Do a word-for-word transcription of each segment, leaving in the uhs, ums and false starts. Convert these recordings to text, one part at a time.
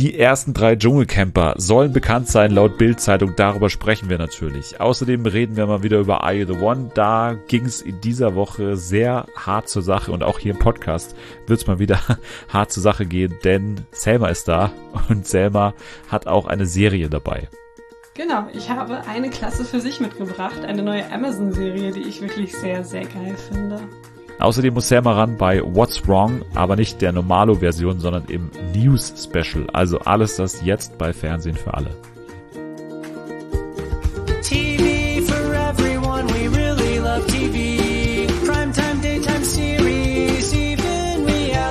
Die ersten drei Dschungelcamper sollen bekannt sein, laut Bild-Zeitung. Darüber sprechen wir natürlich. Außerdem reden wir mal wieder über Are You The One. Da ging es in dieser Woche sehr hart zur Sache. Und auch hier im Podcast wird es mal wieder hart zur Sache gehen, denn Selma ist da und Selma hat auch eine Serie dabei. Genau, ich habe eine Klasse für sich mitgebracht. Eine neue Amazon-Serie, die ich wirklich sehr, sehr geil finde. Außerdem muss Selma ran bei What's Wrong, aber nicht der Normalo-Version, sondern im News-Special. Also alles das jetzt bei Fernsehen für alle. T V for everyone, we really love T V. Primetime, daytime series, even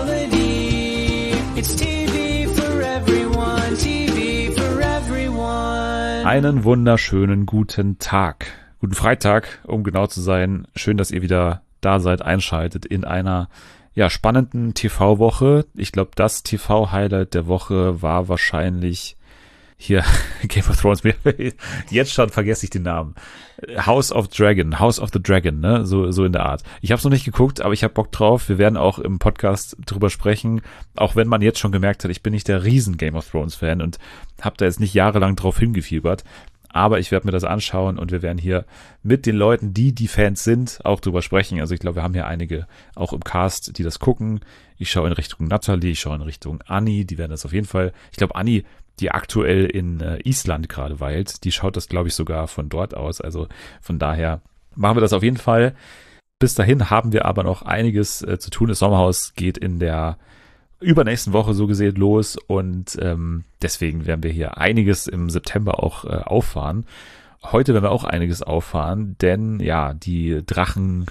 reality. It's T V for everyone, T V for everyone. Einen wunderschönen guten Tag. Guten Freitag, um genau zu sein. Schön, dass ihr wieder da seid, einschaltet in einer ja spannenden T V-Woche. Ich glaube, das T V-Highlight der Woche war wahrscheinlich hier Game of Thrones. Jetzt schon vergesse ich den Namen. House of Dragon, House of the Dragon, ne, so so in der Art. Ich habe es noch nicht geguckt, aber ich habe Bock drauf. Wir werden auch im Podcast drüber sprechen, auch wenn man jetzt schon gemerkt hat, ich bin nicht der riesen Game of Thrones Fan und habe da jetzt nicht jahrelang drauf hingefiebert. Aber ich werde mir das anschauen und wir werden hier mit den Leuten, die die Fans sind, auch drüber sprechen. Also ich glaube, wir haben hier einige auch im Cast, die das gucken. Ich schaue in Richtung Natalie, ich schaue in Richtung Anni, die werden das auf jeden Fall. Ich glaube, Anni, die aktuell in äh, Island gerade weilt, die schaut das, glaube ich, sogar von dort aus. Also von daher machen wir das auf jeden Fall. Bis dahin haben wir aber noch einiges äh, zu tun. Das Sommerhaus geht in der übernächsten Woche so gesehen los und ähm, deswegen werden wir hier einiges im September auch äh, auffahren. Heute werden wir auch einiges auffahren, denn ja, die Drachen,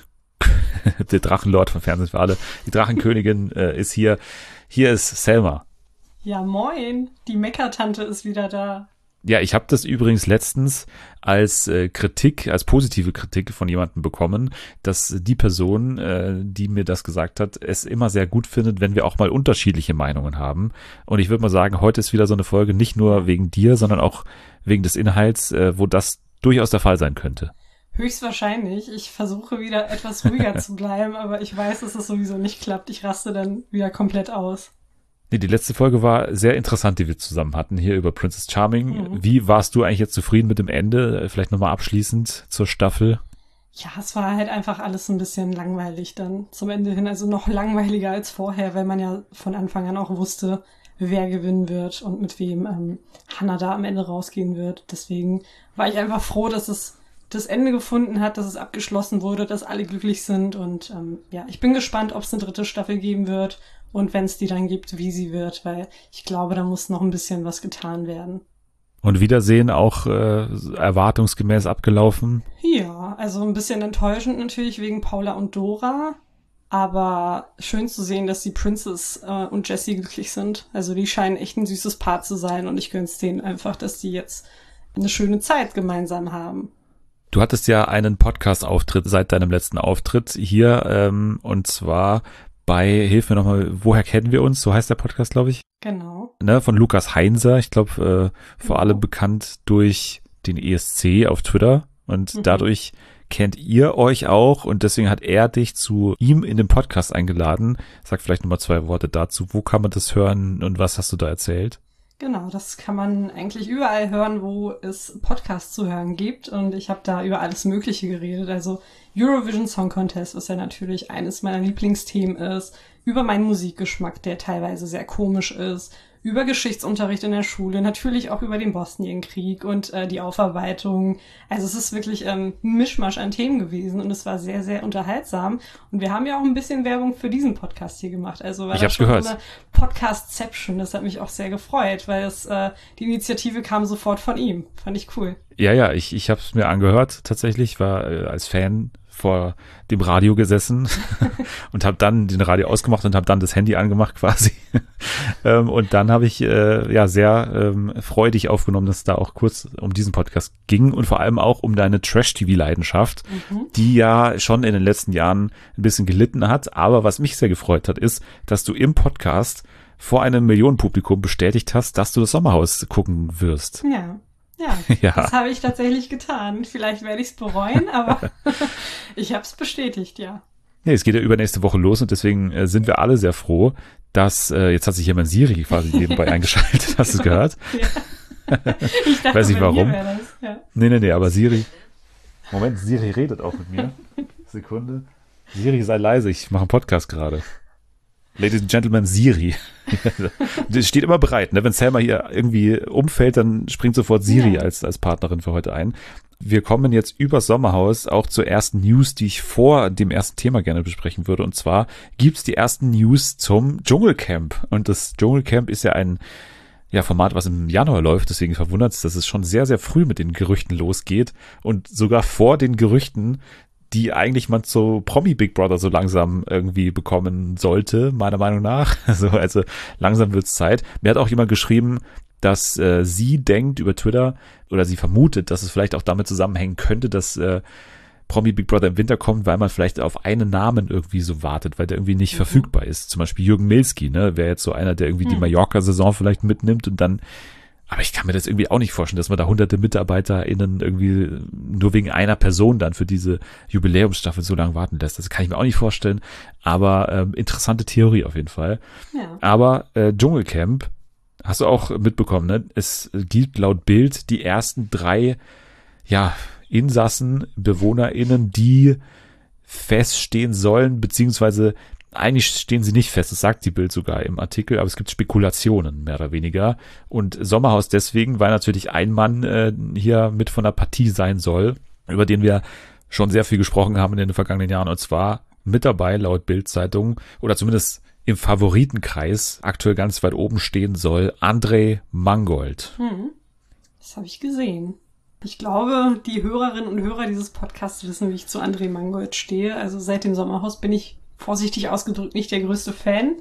der Drachenlord von Fernsehen für alle, die Drachenkönigin äh, ist hier. Hier ist Selma. Ja, moin, die Meckertante ist wieder da. Ja, ich habe das übrigens letztens als äh, Kritik, als positive Kritik von jemandem bekommen, dass die Person, äh, die mir das gesagt hat, es immer sehr gut findet, wenn wir auch mal unterschiedliche Meinungen haben. Und ich würde mal sagen, heute ist wieder so eine Folge, nicht nur wegen dir, sondern auch wegen des Inhalts, äh, wo das durchaus der Fall sein könnte. Höchstwahrscheinlich. Ich versuche wieder etwas ruhiger zu bleiben, aber ich weiß, dass es sowieso nicht klappt. Ich raste dann wieder komplett aus. Nee, die letzte Folge war sehr interessant, die wir zusammen hatten, hier über Princess Charming. Mhm. Wie warst du eigentlich jetzt zufrieden mit dem Ende? Vielleicht nochmal abschließend zur Staffel. Ja, es war halt einfach alles ein bisschen langweilig dann zum Ende hin. Also noch langweiliger als vorher, weil man ja von Anfang an auch wusste, wer gewinnen wird und mit wem ähm, Hannah da am Ende rausgehen wird. Deswegen war ich einfach froh, dass es das Ende gefunden hat, dass es abgeschlossen wurde, dass alle glücklich sind. Und ähm, ja, ich bin gespannt, ob es eine dritte Staffel geben wird. Und wenn es die dann gibt, wie sie wird, weil ich glaube, da muss noch ein bisschen was getan werden. Und Wiedersehen auch äh, erwartungsgemäß abgelaufen? Ja, also ein bisschen enttäuschend natürlich wegen Paula und Dora. Aber schön zu sehen, dass die Princess äh, und Jessie glücklich sind. Also die scheinen echt ein süßes Paar zu sein. Und ich gönn's denen einfach, dass die jetzt eine schöne Zeit gemeinsam haben. Du hattest ja einen Podcast-Auftritt seit deinem letzten Auftritt hier. Ähm, und zwar bei, hilf mir nochmal, woher kennen wir uns? So heißt der Podcast, glaube ich. Genau. Ne, von Lukas Heinzer, ich glaube, äh, vor Genau. allem bekannt durch den E S C auf Twitter. Und mhm. dadurch kennt ihr euch auch. Und deswegen hat er dich zu ihm in den Podcast eingeladen. Sag vielleicht nochmal zwei Worte dazu. Wo kann man das hören und was hast du da erzählt? Genau, das kann man eigentlich überall hören, wo es Podcasts zu hören gibt. Und ich habe da über alles Mögliche geredet. Also Eurovision Song Contest, was ja natürlich eines meiner Lieblingsthemen ist. Über meinen Musikgeschmack, der teilweise sehr komisch ist. Über Geschichtsunterricht in der Schule. Natürlich auch über den Bosnienkrieg und äh, die Aufarbeitung. Also es ist wirklich ähm, ein Mischmasch an Themen gewesen. Und es war sehr, sehr unterhaltsam. Und wir haben ja auch ein bisschen Werbung für diesen Podcast hier gemacht. Also war ich das hab's schon gehört. so eine Podcastception. Das hat mich auch sehr gefreut, weil es äh, die Initiative kam sofort von ihm. Fand ich cool. Ja, ja, ich, ich habe es mir angehört tatsächlich, war äh, als Fan vor dem Radio gesessen und habe dann den Radio ausgemacht und habe dann das Handy angemacht quasi. ähm, und dann habe ich äh, ja sehr ähm, freudig aufgenommen, dass es da auch kurz um diesen Podcast ging und vor allem auch um deine Trash-T V-Leidenschaft, mhm. die ja schon in den letzten Jahren ein bisschen gelitten hat. Aber was mich sehr gefreut hat, ist, dass du im Podcast vor einem Millionenpublikum bestätigt hast, dass du das Sommerhaus gucken wirst. Ja. Ja, ja, das habe ich tatsächlich getan. Vielleicht werde ich es bereuen, aber ich habe es bestätigt, ja. Nee, es geht ja übernächste Woche los und deswegen äh, sind wir alle sehr froh, dass, äh, jetzt hat sich hier mein Siri quasi nebenbei eingeschaltet, hast du es gehört? Ja. Ich dachte, Weiß nicht bei mir warum. wäre das. Ja. Nee, nee, nee, aber Siri, Moment, Siri redet auch mit mir. Sekunde. Siri, sei leise, ich mache einen Podcast gerade. Ladies and Gentlemen, Siri. Die steht immer bereit, ne? Wenn Selma hier irgendwie umfällt, dann springt sofort Siri Ja. als, als Partnerin für heute ein. Wir kommen jetzt übers Sommerhaus auch zur ersten News, die ich vor dem ersten Thema gerne besprechen würde. Und zwar gibt's die ersten News zum Dschungelcamp. Und das Dschungelcamp ist ja ein ja, Format, was im Januar läuft. Deswegen verwundert es, dass es schon sehr, sehr früh mit den Gerüchten losgeht. Und sogar vor den Gerüchten, die eigentlich man zu Promi Big Brother so langsam irgendwie bekommen sollte, meiner Meinung nach. Also, also langsam wird's Zeit. Mir hat auch jemand geschrieben, dass äh, sie denkt über Twitter oder sie vermutet, dass es vielleicht auch damit zusammenhängen könnte, dass äh, Promi Big Brother im Winter kommt, weil man vielleicht auf einen Namen irgendwie so wartet, weil der irgendwie nicht mhm. verfügbar ist. Zum Beispiel Jürgen Milski, ne, wäre jetzt so einer, der irgendwie mhm. die Mallorca-Saison vielleicht mitnimmt und dann. Aber ich kann mir das irgendwie auch nicht vorstellen, dass man da hunderte MitarbeiterInnen irgendwie nur wegen einer Person dann für diese Jubiläumsstaffel so lange warten lässt. Das kann ich mir auch nicht vorstellen. Aber ähm, interessante Theorie auf jeden Fall. Ja. Aber äh, Dschungelcamp, hast du auch mitbekommen, ne? Es gibt laut Bild die ersten drei, ja, Insassen, BewohnerInnen, die feststehen sollen, beziehungsweise eigentlich stehen sie nicht fest, das sagt die Bild sogar im Artikel, aber es gibt Spekulationen, mehr oder weniger. Und Sommerhaus deswegen, weil natürlich ein Mann äh, hier mit von der Partie sein soll, über den wir schon sehr viel gesprochen haben in den vergangenen Jahren, und zwar mit dabei, laut Bild-Zeitung, oder zumindest im Favoritenkreis aktuell ganz weit oben stehen soll, André Mangold. Hm. Das habe ich gesehen. Ich glaube, die Hörerinnen und Hörer dieses Podcasts wissen, wie ich zu André Mangold stehe. Also seit dem Sommerhaus bin ich vorsichtig ausgedrückt nicht der größte Fan,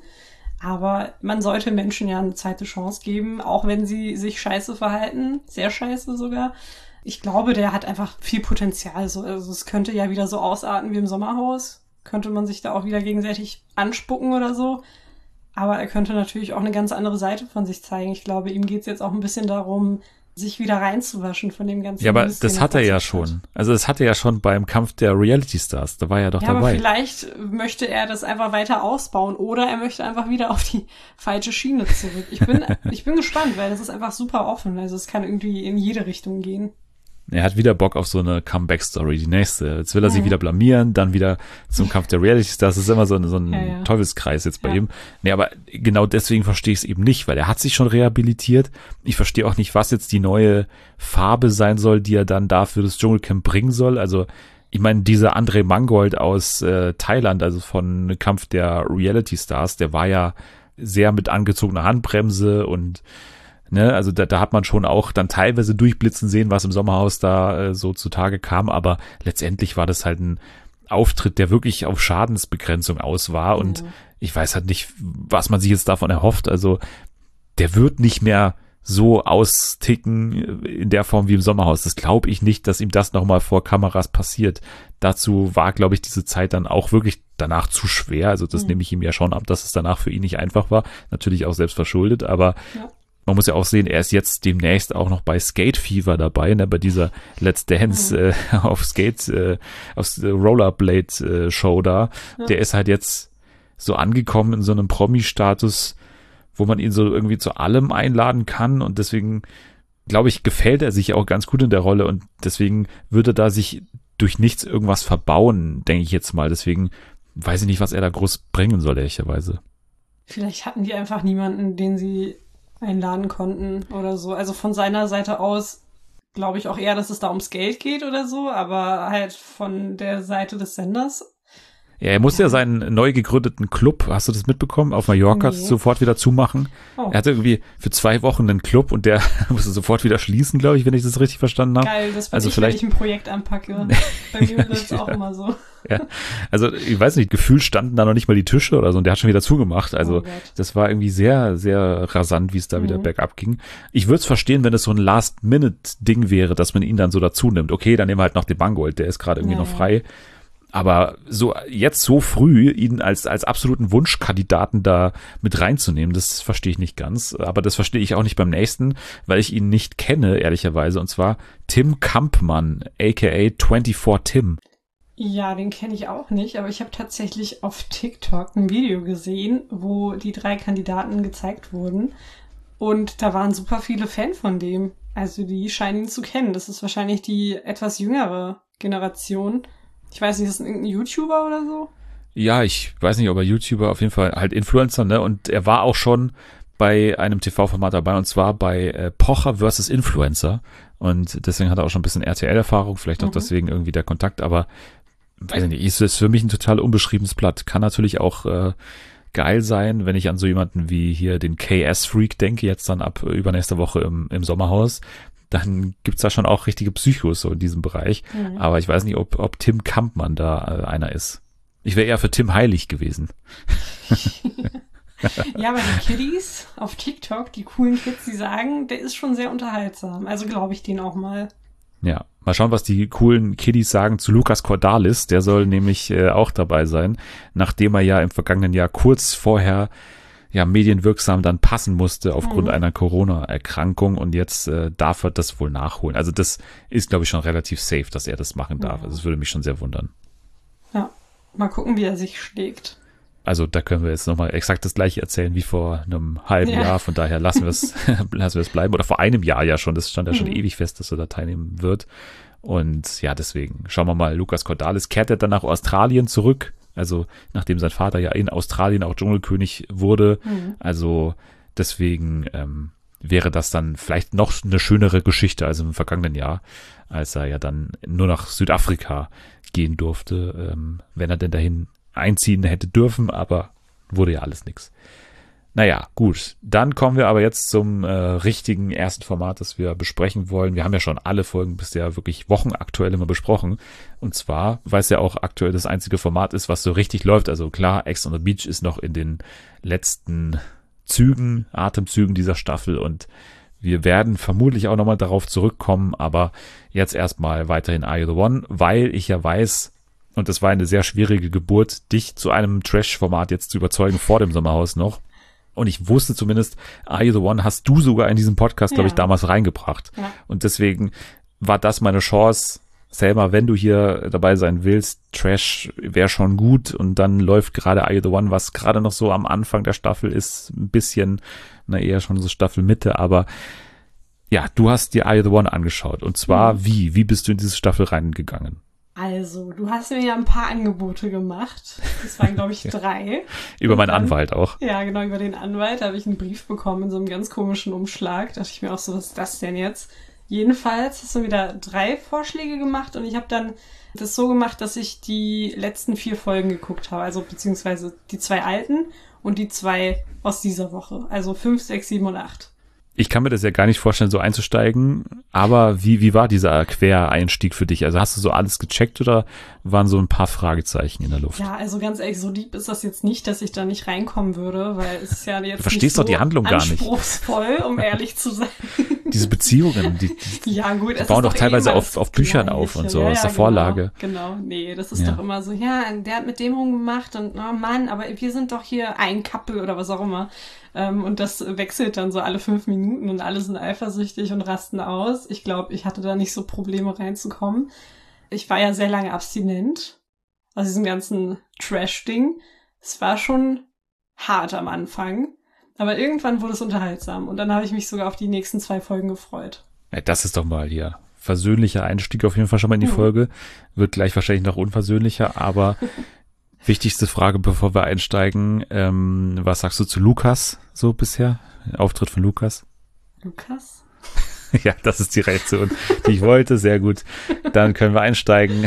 aber man sollte Menschen ja eine zweite Chance geben, auch wenn sie sich scheiße verhalten, sehr scheiße sogar. Ich glaube, der hat einfach viel Potenzial. So, also es könnte ja wieder so ausarten wie im Sommerhaus, könnte man sich da auch wieder gegenseitig anspucken oder so, aber er könnte natürlich auch eine ganz andere Seite von sich zeigen. Ich glaube, ihm geht's jetzt auch ein bisschen darum, sich wieder reinzuwaschen von dem ganzen. Ja, aber Mist, das hat er ja schon. Also das hat er ja schon beim Kampf der Reality Stars. Da war er ja doch ja, dabei. Aber vielleicht möchte er das einfach weiter ausbauen oder er möchte einfach wieder auf die falsche Schiene zurück. Ich bin, ich bin gespannt, weil das ist einfach super offen. Also es kann irgendwie in jede Richtung gehen. Er hat wieder Bock auf so eine Comeback-Story, die nächste. Jetzt will er sich wieder blamieren, dann wieder zum Kampf der Reality Stars. Das ist immer so ein, so ein ja, ja. Teufelskreis jetzt bei ja. ihm. Nee, aber genau deswegen verstehe ich es eben nicht, weil er hat sich schon rehabilitiert. Ich verstehe auch nicht, was jetzt die neue Farbe sein soll, die er dann da für das Dschungelcamp bringen soll. Also ich meine, dieser André Mangold aus äh, Thailand, also von Kampf der Reality Stars, der war ja sehr mit angezogener Handbremse und ne, also da, da hat man schon auch dann teilweise durchblitzen sehen, was im Sommerhaus da äh, so zutage kam, aber letztendlich war das halt ein Auftritt, der wirklich auf Schadensbegrenzung aus war und mhm. ich weiß halt nicht, was man sich jetzt davon erhofft, also der wird nicht mehr so austicken in der Form wie im Sommerhaus. Das glaube ich nicht, dass ihm das nochmal vor Kameras passiert. Dazu war, glaube ich, diese Zeit dann auch wirklich danach zu schwer, also das mhm. nehme ich ihm ja schon ab, dass es danach für ihn nicht einfach war, natürlich auch selbst verschuldet, aber ja. Man muss ja auch sehen, er ist jetzt demnächst auch noch bei Skate Fever dabei, ne, bei dieser Let's Dance mhm. äh, auf Skate, äh, auf Rollerblade äh, Show da. Ja. Der ist halt jetzt so angekommen in so einem Promi-Status, wo man ihn so irgendwie zu allem einladen kann und deswegen, glaube ich, gefällt er sich auch ganz gut in der Rolle und deswegen würde da sich durch nichts irgendwas verbauen, denke ich jetzt mal. Deswegen weiß ich nicht, was er da groß bringen soll, ehrlicherweise. Vielleicht hatten die einfach niemanden, den sie einladen konnten oder so. Also von seiner Seite aus glaube ich auch eher, dass es da ums Geld geht oder so, aber halt von der Seite des Senders. Ja, er musste ja seinen neu gegründeten Club, hast du das mitbekommen, auf Mallorca nee. sofort wieder zumachen. Oh. Er hatte irgendwie für zwei Wochen einen Club und der musste sofort wieder schließen, glaube ich, wenn ich das richtig verstanden habe. Geil, das bin also ich, vielleicht wenn ich ein Projekt anpacke. Bei mir wird es auch immer so. Ja, also ich weiß nicht, gefühlt standen da noch nicht mal die Tische oder so und der hat schon wieder zugemacht. Also oh das war irgendwie sehr, sehr rasant, wie es da mhm. wieder bergab ging. Ich würde es verstehen, wenn es so ein Last-Minute-Ding wäre, dass man ihn dann so dazu nimmt. Okay, dann nehmen wir halt noch den Mangold, der ist gerade irgendwie ja, noch frei. Aber so jetzt so früh ihn als als absoluten Wunschkandidaten da mit reinzunehmen, das verstehe ich nicht ganz. Aber das verstehe ich auch nicht beim nächsten, weil ich ihn nicht kenne, ehrlicherweise. Und zwar Tim Kampmann, aka vierundzwanzig Tim. Ja, den kenne ich auch nicht, aber ich habe tatsächlich auf TikTok ein Video gesehen, wo die drei Kandidaten gezeigt wurden. Und da waren super viele Fan von dem. Also die scheinen ihn zu kennen. Das ist wahrscheinlich die etwas jüngere Generation. Ich weiß nicht, ist das irgendein YouTuber oder so? Ja, ich weiß nicht, ob er YouTuber, auf jeden Fall halt Influencer, ne? Und er war auch schon bei einem T V-Format dabei, und zwar bei äh, Pocher versus Influencer. Und deswegen hat er auch schon ein bisschen R T L-Erfahrung, vielleicht auch Mhm. deswegen irgendwie der Kontakt, aber weiß ich nicht, ist, ist für mich ein total unbeschriebenes Blatt. Kann natürlich auch äh, geil sein, wenn ich an so jemanden wie hier den K S-Freak denke, jetzt dann ab übernächste Woche im, im Sommerhaus. Dann gibt's da schon auch richtige Psychos so in diesem Bereich. Mhm. Aber ich weiß nicht, ob, ob Tim Kampmann da äh, einer ist. Ich wäre eher für Tim Heilig gewesen. Ja, aber die Kiddies auf TikTok, die coolen Kids, die sagen, der ist schon sehr unterhaltsam. Also glaube ich den auch mal. Ja, mal schauen, was die coolen Kiddies sagen zu Lukas Cordalis. Der soll nämlich äh, auch dabei sein, nachdem er ja im vergangenen Jahr kurz vorher ja medienwirksam dann passen musste aufgrund Mhm. einer Corona-Erkrankung, und jetzt äh, darf er das wohl nachholen. Also das ist, glaube ich, schon relativ safe, dass er das machen darf. Ja. Also das würde mich schon sehr wundern. Ja, mal gucken, wie er sich schlägt. Also da können wir jetzt nochmal exakt das gleiche erzählen wie vor einem halben Ja. Jahr. Von daher lassen wir es lassen wir es bleiben. Oder vor einem Jahr ja schon. Das stand ja schon Mhm. ewig fest, dass er da teilnehmen wird. Und ja, deswegen schauen wir mal. Lukas Cordalis kehrt er dann nach Australien zurück. Also nachdem sein Vater ja in Australien auch Dschungelkönig wurde. Mhm. Also deswegen ähm, wäre das dann vielleicht noch eine schönere Geschichte als im vergangenen Jahr, als er ja dann nur nach Südafrika gehen durfte, ähm, wenn er denn dahin einziehen hätte dürfen, aber wurde ja alles nix. Naja, gut. Dann kommen wir aber jetzt zum äh, richtigen ersten Format, das wir besprechen wollen. Wir haben ja schon alle Folgen bisher wirklich wochenaktuell immer besprochen. Und zwar, weil es ja auch aktuell das einzige Format ist, was so richtig läuft. Also klar, Ex on the Beach ist noch in den letzten Zügen, Atemzügen dieser Staffel, und wir werden vermutlich auch nochmal darauf zurückkommen, aber jetzt erstmal weiterhin Are You the One, weil ich ja weiß, und das war eine sehr schwierige Geburt, dich zu einem Trash-Format jetzt zu überzeugen vor dem Sommerhaus noch. Und ich wusste zumindest, Are You the One hast du sogar in diesem Podcast, glaube ich, Ja. damals reingebracht. Ja. Und deswegen war das meine Chance. Selma, wenn du hier dabei sein willst, Trash wäre schon gut, und dann läuft gerade Are You the One, was gerade noch so am Anfang der Staffel ist, ein bisschen, na eher schon so Staffelmitte, aber ja, du hast dir Are You the One angeschaut, und zwar Mhm. wie? Wie bist du in diese Staffel reingegangen? Also, du hast mir ja ein paar Angebote gemacht. Das waren, glaube ich, drei. Über Und meinen dann- Anwalt auch. Ja, genau, über den Anwalt habe ich einen Brief bekommen in so einem ganz komischen Umschlag. Da dachte ich mir auch so, was ist das denn jetzt? Jedenfalls hast du wieder drei Vorschläge gemacht, und ich habe dann das so gemacht, dass ich die letzten vier Folgen geguckt habe. Also beziehungsweise die zwei alten und die zwei aus dieser Woche. Also fünf, sechs, sieben und acht. Ich kann mir das ja gar nicht vorstellen, so einzusteigen, aber wie, wie war dieser Quereinstieg für dich? Also hast du so alles gecheckt oder waren so ein paar Fragezeichen in der Luft? Ja, also ganz ehrlich, so deep ist das jetzt nicht, dass ich da nicht reinkommen würde, weil es ist ja jetzt Du verstehst nicht so doch die Handlung gar nicht. anspruchsvoll, um ehrlich zu sein. Diese Beziehungen, die, die Ja, gut. Die es bauen ist doch teilweise eh immer auf- das auf Büchern Gleiche. auf und so, Ja, aus ja, der Vorlage. Genau, genau. Nee, das ist Ja. doch immer so, ja, der hat mit dem rumgemacht und, oh Mann, aber wir sind doch hier ein Couple oder was auch immer. Ähm, und das wechselt dann so alle fünf Minuten und alle sind eifersüchtig und rasten aus. Ich glaube, ich hatte da nicht so Probleme reinzukommen. Ich war ja sehr lange abstinent aus diesem ganzen Trash-Ding. Es war schon hart am Anfang. Aber irgendwann wurde es unterhaltsam. Und dann habe ich mich sogar auf die nächsten zwei Folgen gefreut. Ja, das ist doch mal hier versöhnlicher Einstieg auf jeden Fall schon mal in die Mhm. Folge. Wird gleich wahrscheinlich noch unversöhnlicher, aber wichtigste Frage, bevor wir einsteigen, ähm, was sagst du zu Lukas so bisher? Auftritt von Lukas? Lukas? Ja, das ist die Reaktion, die ich wollte. Sehr gut. Dann können wir einsteigen.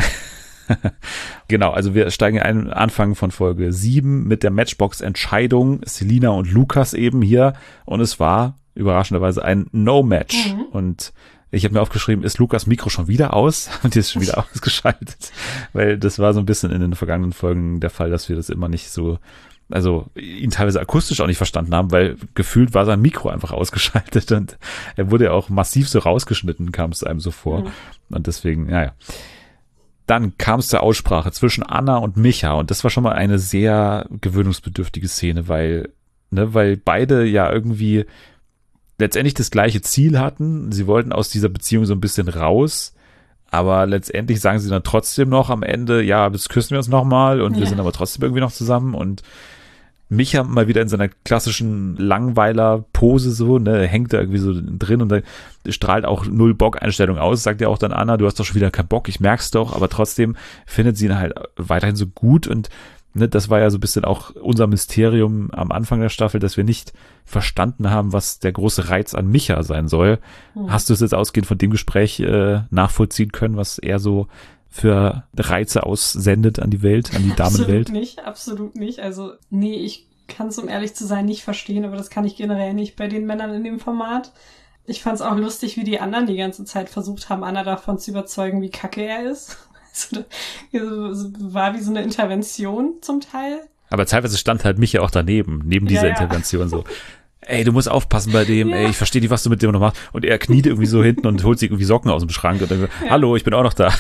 Genau, also wir steigen ein, Anfang von Folge sieben mit der Matchbox-Entscheidung. Selina und Lukas eben hier. Und es war überraschenderweise ein No-Match. Mhm. Und ich habe mir aufgeschrieben, ist Lukas Mikro schon wieder aus? Und die ist schon wieder ausgeschaltet. Weil das war so ein bisschen in den vergangenen Folgen der Fall, dass wir das immer nicht so, also ihn teilweise akustisch auch nicht verstanden haben, weil gefühlt war sein Mikro einfach ausgeschaltet und er wurde ja auch massiv so rausgeschnitten, kam es einem so vor. Mhm. Und deswegen, naja. Dann kam es zur Aussprache zwischen Anna und Micha, und das war schon mal eine sehr gewöhnungsbedürftige Szene, weil, ne, weil beide ja irgendwie letztendlich das gleiche Ziel hatten. Sie wollten aus dieser Beziehung so ein bisschen raus, Aber letztendlich sagen sie dann trotzdem noch am Ende, ja, jetzt küssen wir uns nochmal und wir Ja. sind aber trotzdem irgendwie noch zusammen. Und Micha mal wieder in seiner klassischen Langweiler-Pose so, ne, hängt da irgendwie so drin und da strahlt auch null Bock-Einstellung aus, sagt ja auch dann Anna, du hast doch schon wieder keinen Bock, ich merk's doch, aber trotzdem findet sie ihn halt weiterhin so gut und ne, das war ja so ein bisschen auch unser Mysterium am Anfang der Staffel, dass wir nicht verstanden haben, was der große Reiz an Micha sein soll. Hm. Hast du es jetzt ausgehend von dem Gespräch äh, nachvollziehen können, was er so für Reize aussendet an die Welt, an die Damenwelt? Absolut nicht, absolut nicht. Also, nee, ich kann es, um ehrlich zu sein, nicht verstehen, aber das kann ich generell nicht bei den Männern in dem Format. Ich fand es auch lustig, wie die anderen die ganze Zeit versucht haben, Anna davon zu überzeugen, wie kacke er ist. Also, das war wie so eine Intervention zum Teil. Aber teilweise stand halt Micha auch daneben, neben dieser Ja, ja. Intervention so. Ey, du musst aufpassen bei dem, Ja. ey, ich verstehe nicht, was du mit dem noch machst. Und er kniet irgendwie so hinten und holt sich irgendwie Socken aus dem Schrank und dann so, Ja. hallo, ich bin auch noch da.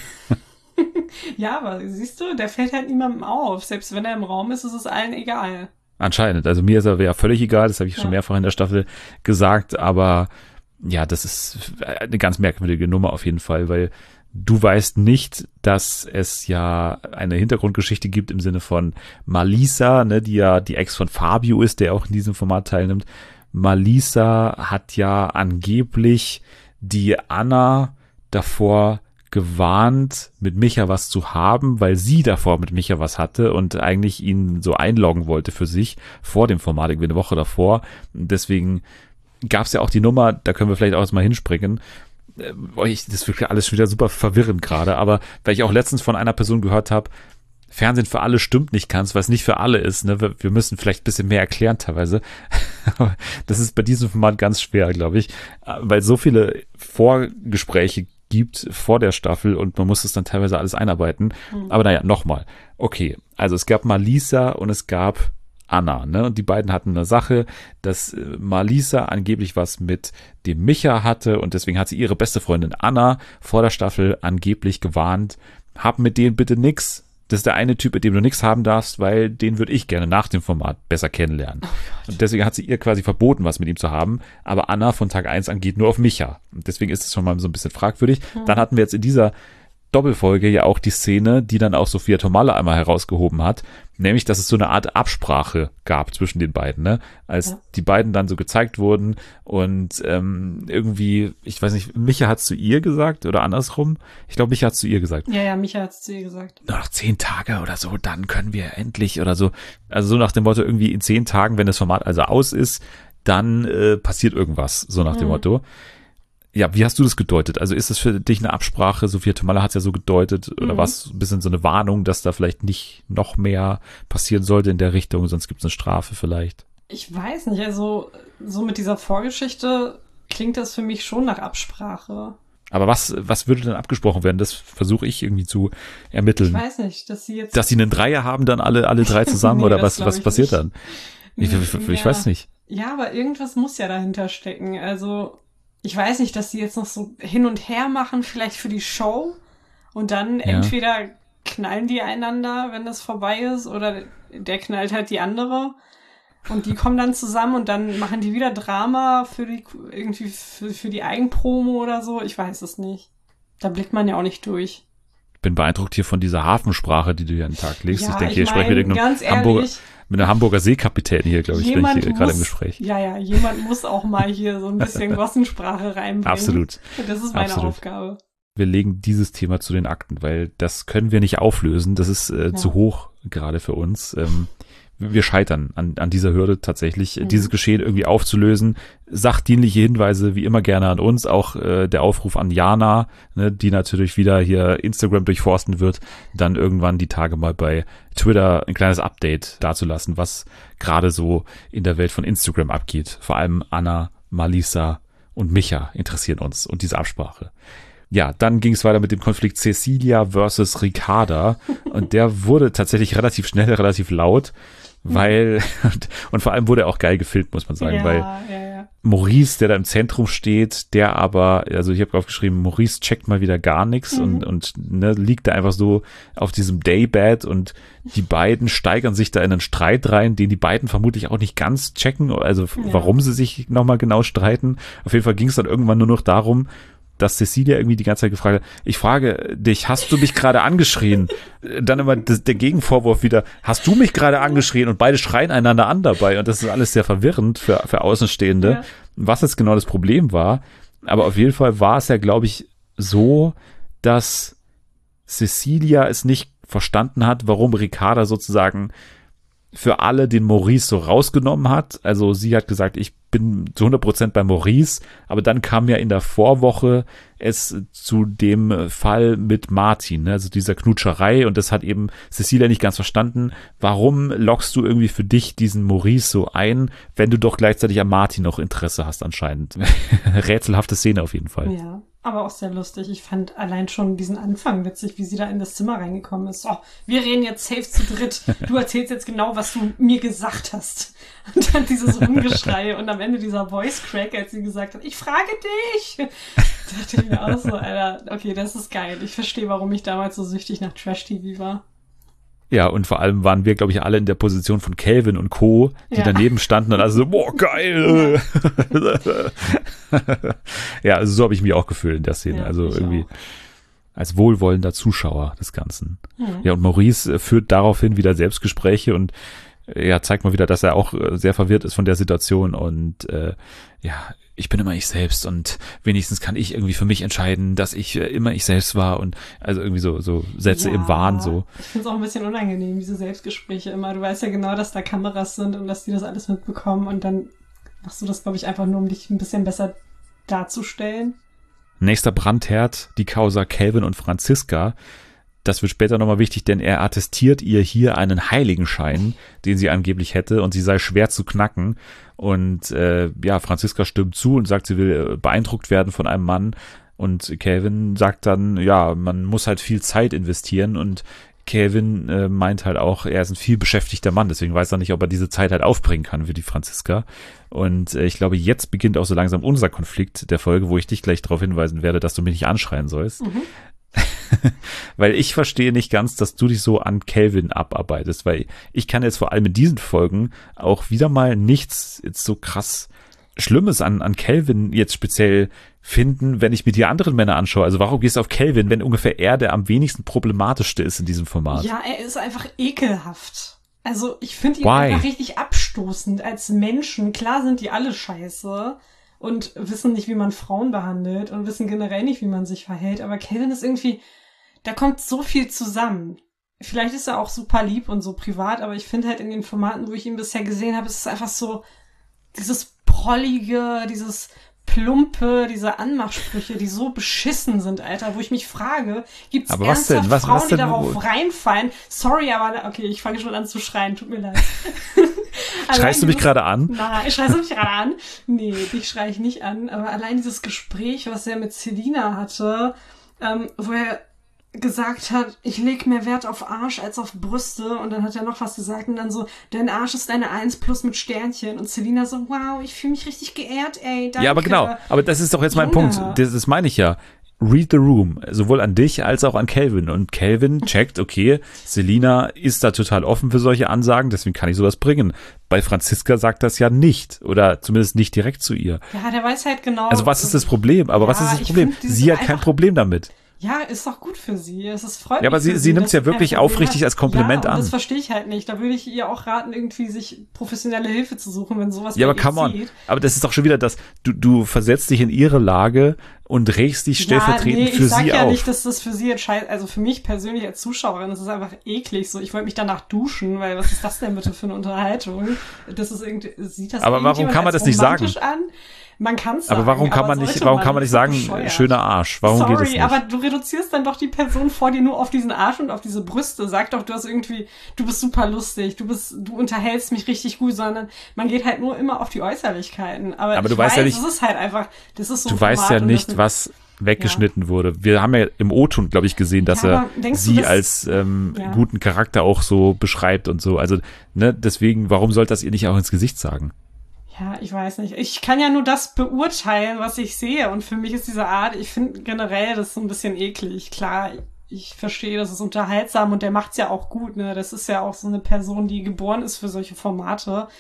Ja, aber siehst du, der fällt halt niemandem auf. Selbst wenn er im Raum ist, ist es allen egal. Anscheinend. Also mir ist er ja völlig egal, das habe ich Ja. schon mehrfach in der Staffel gesagt, aber ja, das ist eine ganz merkwürdige Nummer auf jeden Fall, weil du weißt nicht, dass es ja eine Hintergrundgeschichte gibt im Sinne von Malisa, ne, die ja die Ex von Fabio ist, der auch in diesem Format teilnimmt. Malisa hat ja angeblich die Anna davor gewarnt, mit Micha was zu haben, weil sie davor mit Micha was hatte und eigentlich ihn so einloggen wollte für sich vor dem Format, irgendwie eine Woche davor. Deswegen gab es ja auch die Nummer, da können wir vielleicht auch mal hinspringen. Äh, ich, das ist wirklich alles schon wieder super verwirrend gerade, aber weil ich auch letztens von einer Person gehört habe, Fernsehen für alle stimmt nicht ganz, weil es nicht für alle ist. Ne? Wir, wir müssen vielleicht ein bisschen mehr erklären teilweise. Aber das ist bei diesem Format ganz schwer, glaube ich, weil so viele Vorgespräche gibt vor der Staffel und man muss es dann teilweise alles einarbeiten. Mhm. Aber naja, nochmal. Okay, also es gab Malisa und es gab Anna, ne? Und die beiden hatten eine Sache, dass äh, Malisa angeblich was mit dem Micha hatte und deswegen hat sie ihre beste Freundin Anna vor der Staffel angeblich gewarnt, hab mit denen bitte nix. Das ist der eine Typ, mit dem du nichts haben darfst, weil den würde ich gerne nach dem Format besser kennenlernen. Oh und deswegen hat sie ihr quasi verboten, was mit ihm zu haben. Aber Anna von Tag eins an geht nur auf Micha. Und deswegen ist es schon mal so ein bisschen fragwürdig. Hm. Dann hatten wir jetzt in dieser Doppelfolge ja auch die Szene, die dann auch Sophia Tomalla einmal herausgehoben hat, nämlich, dass es so eine Art Absprache gab zwischen den beiden, ne? Als Ja. die beiden dann so gezeigt wurden und ähm, irgendwie, ich weiß nicht, Micha hat es zu ihr gesagt oder andersrum? Ich glaube, Micha hat es zu ihr gesagt. Ja, ja, Micha hat es zu ihr gesagt. Nur noch zehn Tage oder so, dann können wir endlich oder so. Also so nach dem Motto, irgendwie in zehn Tagen, wenn das Format also aus ist, dann äh, passiert irgendwas, so nach dem Mhm. Motto. Ja, wie hast du das gedeutet? Also ist es für dich eine Absprache? Sophia Tomalla hat es ja so gedeutet. Oder Mhm. war es ein bisschen so eine Warnung, dass da vielleicht nicht noch mehr passieren sollte in der Richtung, sonst gibt es eine Strafe vielleicht? Ich weiß nicht, also so mit dieser Vorgeschichte klingt das für mich schon nach Absprache. Aber was, was würde denn abgesprochen werden? Das versuche ich irgendwie zu ermitteln. Ich weiß nicht, dass sie jetzt... Dass sie einen Dreier haben, dann alle, alle drei zusammen Nee, oder das was, glaub was ich passiert nicht. dann? Ich, ich, ich, ich Ja. weiß nicht. Ja, aber irgendwas muss ja dahinter stecken. Also, ich weiß nicht, dass sie jetzt noch so hin und her machen, vielleicht für die Show. Und dann Ja. entweder knallen die einander, wenn das vorbei ist, oder der knallt halt die andere. Und die kommen dann zusammen und dann machen die wieder Drama für die, irgendwie für, für die Eigenpromo oder so. Ich weiß es nicht. Da blickt man ja auch nicht durch. Bin beeindruckt hier von dieser Hafensprache, die du hier an den Tag legst. Ja, ich denke, ich hier spreche ich mit mein, ganz irgendeinem Hamburger, ehrlich, mit einer Hamburger Seekapitän hier, glaube ich, bin ich jemand hier gerade im muss- Gespräch. Ja, ja, jemand muss auch mal hier so ein bisschen Gossensprache reinbringen. Absolut. Das ist meine Absolut. Aufgabe. Wir legen dieses Thema zu den Akten, weil das können wir nicht auflösen. Das ist äh, Ja. zu hoch gerade für uns. Ähm, wir scheitern an, an dieser Hürde tatsächlich, Mhm. dieses Geschehen irgendwie aufzulösen. Sachdienliche Hinweise wie immer gerne an uns, auch äh, der Aufruf an Jana, ne, die natürlich wieder hier Instagram durchforsten wird, dann irgendwann die Tage mal bei Twitter ein kleines Update dazulassen, was gerade so in der Welt von Instagram abgeht. Vor allem Anna, Malisa und Micha interessieren uns und diese Absprache. Ja, dann ging es weiter mit dem Konflikt Cecilia versus Ricarda und der wurde tatsächlich relativ schnell, relativ laut, weil, und, und vor allem wurde er auch geil gefilmt, muss man sagen, ja, weil ja, ja. Maurice, der da im Zentrum steht, der aber, also ich habe draufgeschrieben, Maurice checkt mal wieder gar nichts Mhm. und, und ne, liegt da einfach so auf diesem Daybed und die beiden steigern sich da in einen Streit rein, den die beiden vermutlich auch nicht ganz checken, also Ja. warum sie sich nochmal genau streiten. Auf jeden Fall ging es dann irgendwann nur noch darum, dass Cecilia irgendwie die ganze Zeit gefragt hat, ich frage dich, hast du mich gerade angeschrien? Dann immer das, der Gegenvorwurf wieder, hast du mich gerade angeschrien? Und beide schreien einander an dabei. Und das ist alles sehr verwirrend für, für Außenstehende, ja. Was jetzt genau das Problem war. Aber auf jeden Fall war es ja, glaube ich, so, dass Cecilia es nicht verstanden hat, warum Ricarda sozusagen für alle den Maurice so rausgenommen hat. Also sie hat gesagt, ich bin zu hundert Prozent bei Maurice, aber dann kam ja in der Vorwoche es zu dem Fall mit Martin, ne? Also dieser Knutscherei, und das hat eben Cecilia nicht ganz verstanden. Warum lockst du irgendwie für dich diesen Maurice so ein, wenn du doch gleichzeitig an Martin noch Interesse hast anscheinend? Rätselhafte Szene auf jeden Fall. Ja, aber auch sehr lustig. Ich fand allein schon diesen Anfang witzig, wie sie da in das Zimmer reingekommen ist. Oh, wir reden jetzt safe zu dritt. Du erzählst jetzt genau, was du mir gesagt hast. Und dann dieses Rumgeschrei und am Ende dieser Voice Crack, als sie gesagt hat, ich frage dich. Da dachte ich mir auch so, Alter, okay, das ist geil. Ich verstehe, warum ich damals so süchtig nach Trash-T V war. Ja, und vor allem waren wir, glaube ich, alle in der Position von Calvin und Co., die ja. daneben standen und also so, boah, geil. Ja, ja, also so habe ich mich auch gefühlt in der Szene. Ja, also irgendwie auch. Als wohlwollender Zuschauer des Ganzen. Mhm. Ja, und Maurice führt daraufhin wieder Selbstgespräche und ja, zeigt mal wieder, dass er auch sehr verwirrt ist von der Situation und äh, ja, ich bin immer ich selbst und wenigstens kann ich irgendwie für mich entscheiden, dass ich äh, immer ich selbst war und also irgendwie so so Sätze ja, im Wahn so. Ich finde es auch ein bisschen unangenehm, diese Selbstgespräche immer. Du weißt ja genau, dass da Kameras sind und dass die das alles mitbekommen und dann machst du das, glaube ich, einfach nur, um dich ein bisschen besser darzustellen. Nächster Brandherd, die Causa Calvin und Franziska. Das wird später nochmal wichtig, denn er attestiert ihr hier einen Heiligenschein, den sie angeblich hätte und sie sei schwer zu knacken. Und äh, ja, Franziska stimmt zu und sagt, sie will beeindruckt werden von einem Mann. Und Calvin sagt dann, ja, man muss halt viel Zeit investieren. Und Calvin äh, meint halt auch, er ist ein viel beschäftigter Mann, deswegen weiß er nicht, ob er diese Zeit halt aufbringen kann für die Franziska. Und äh, ich glaube, jetzt beginnt auch so langsam unser Konflikt der Folge, wo ich dich gleich darauf hinweisen werde, dass du mich nicht anschreien sollst. Mhm. Weil ich verstehe nicht ganz, dass du dich so an Calvin abarbeitest, weil ich kann jetzt vor allem in diesen Folgen auch wieder mal nichts jetzt so krass Schlimmes an, an Calvin jetzt speziell finden, wenn ich mir die anderen Männer anschaue. Also warum gehst du auf Calvin, wenn ungefähr er der am wenigsten problematischste ist in diesem Format? Ja, er ist einfach ekelhaft. Also ich finde ihn Why? einfach richtig abstoßend als Menschen. Klar sind die alle scheiße und wissen nicht, wie man Frauen behandelt und wissen generell nicht, wie man sich verhält. Aber Calvin ist irgendwie, da kommt so viel zusammen. Vielleicht ist er auch super lieb und so privat, aber ich finde halt in den Formaten, wo ich ihn bisher gesehen habe, ist es einfach so dieses Prollige, dieses Plumpe, diese Anmachsprüche, die so beschissen sind, Alter, wo ich mich frage, gibt es ernsthaft was, Frauen, was die darauf reinfallen? Sorry, aber okay, ich fange schon an zu schreien, tut mir leid. Schreist du mich gerade an? Nein, schreist du mich gerade an? Nee, dich schreie ich nicht an, aber allein dieses Gespräch, was er mit Selina hatte, ähm, wo er gesagt hat, ich leg mehr Wert auf Arsch als auf Brüste, und dann hat er noch was gesagt und dann so, dein Arsch ist eine Eins plus mit Sternchen, und Selina so, wow, ich fühle mich richtig geehrt, ey, danke. Ja, aber genau, aber das ist doch jetzt mein Junge. Punkt, das, das meine ich ja. Read the room, sowohl an dich als auch an Calvin, und Calvin checkt, okay, Selina ist da total offen für solche Ansagen, deswegen kann ich sowas bringen. Bei Franziska sagt das ja nicht, oder zumindest nicht direkt zu ihr. Ja, der weiß halt genau. Also was ist das Problem? Aber ja, was ist das Problem? Sie hat kein Problem damit. Ja, ist doch gut für sie. Es ist freut Ja, aber sie, sie nimmt es ja wirklich aufrichtig als Kompliment ja, und an. Das verstehe ich halt nicht. Da würde ich ihr auch raten, irgendwie sich professionelle Hilfe zu suchen, wenn sowas ja, aber come on. sieht. Aber das ist doch schon wieder das, du, du versetzt dich in ihre Lage und regst dich stellvertretend ja, nee, für sie auf. Ich sag ja nicht, dass das für sie entscheidet. Also für mich persönlich als Zuschauerin, das ist einfach eklig so. Ich wollte mich danach duschen, weil was ist das denn bitte für eine Unterhaltung? Das ist irgendwie, sieht das aber warum kann man das nicht sagen? An? Man kann es sagen. Aber warum kann man nicht, warum kann man nicht sagen, bescheuert. Schöner Arsch? Warum Sorry, geht das nicht? aber du reduzierst dann doch die Person vor dir nur auf diesen Arsch und auf diese Brüste. Sag doch, du hast irgendwie, du bist super lustig, du bist, du unterhältst mich richtig gut, sondern man geht halt nur immer auf die Äußerlichkeiten. Aber, aber du ich weißt weiß, ja nicht, das ist halt einfach, das ist so du weißt ja nicht, was weggeschnitten ja. wurde. Wir haben ja im O-Ton, glaube ich, gesehen, dass ja, er sie du, als ähm, ja. guten Charakter auch so beschreibt und so. Also, ne, deswegen, warum sollte das ihr nicht auch ins Gesicht sagen? Ja, ich weiß nicht. Ich kann ja nur das beurteilen, was ich sehe. Und für mich ist diese Art, ich finde generell das so ein bisschen eklig. Klar, ich verstehe, das ist unterhaltsam und der macht's ja auch gut, ne? Das ist ja auch so eine Person, die geboren ist für solche Formate.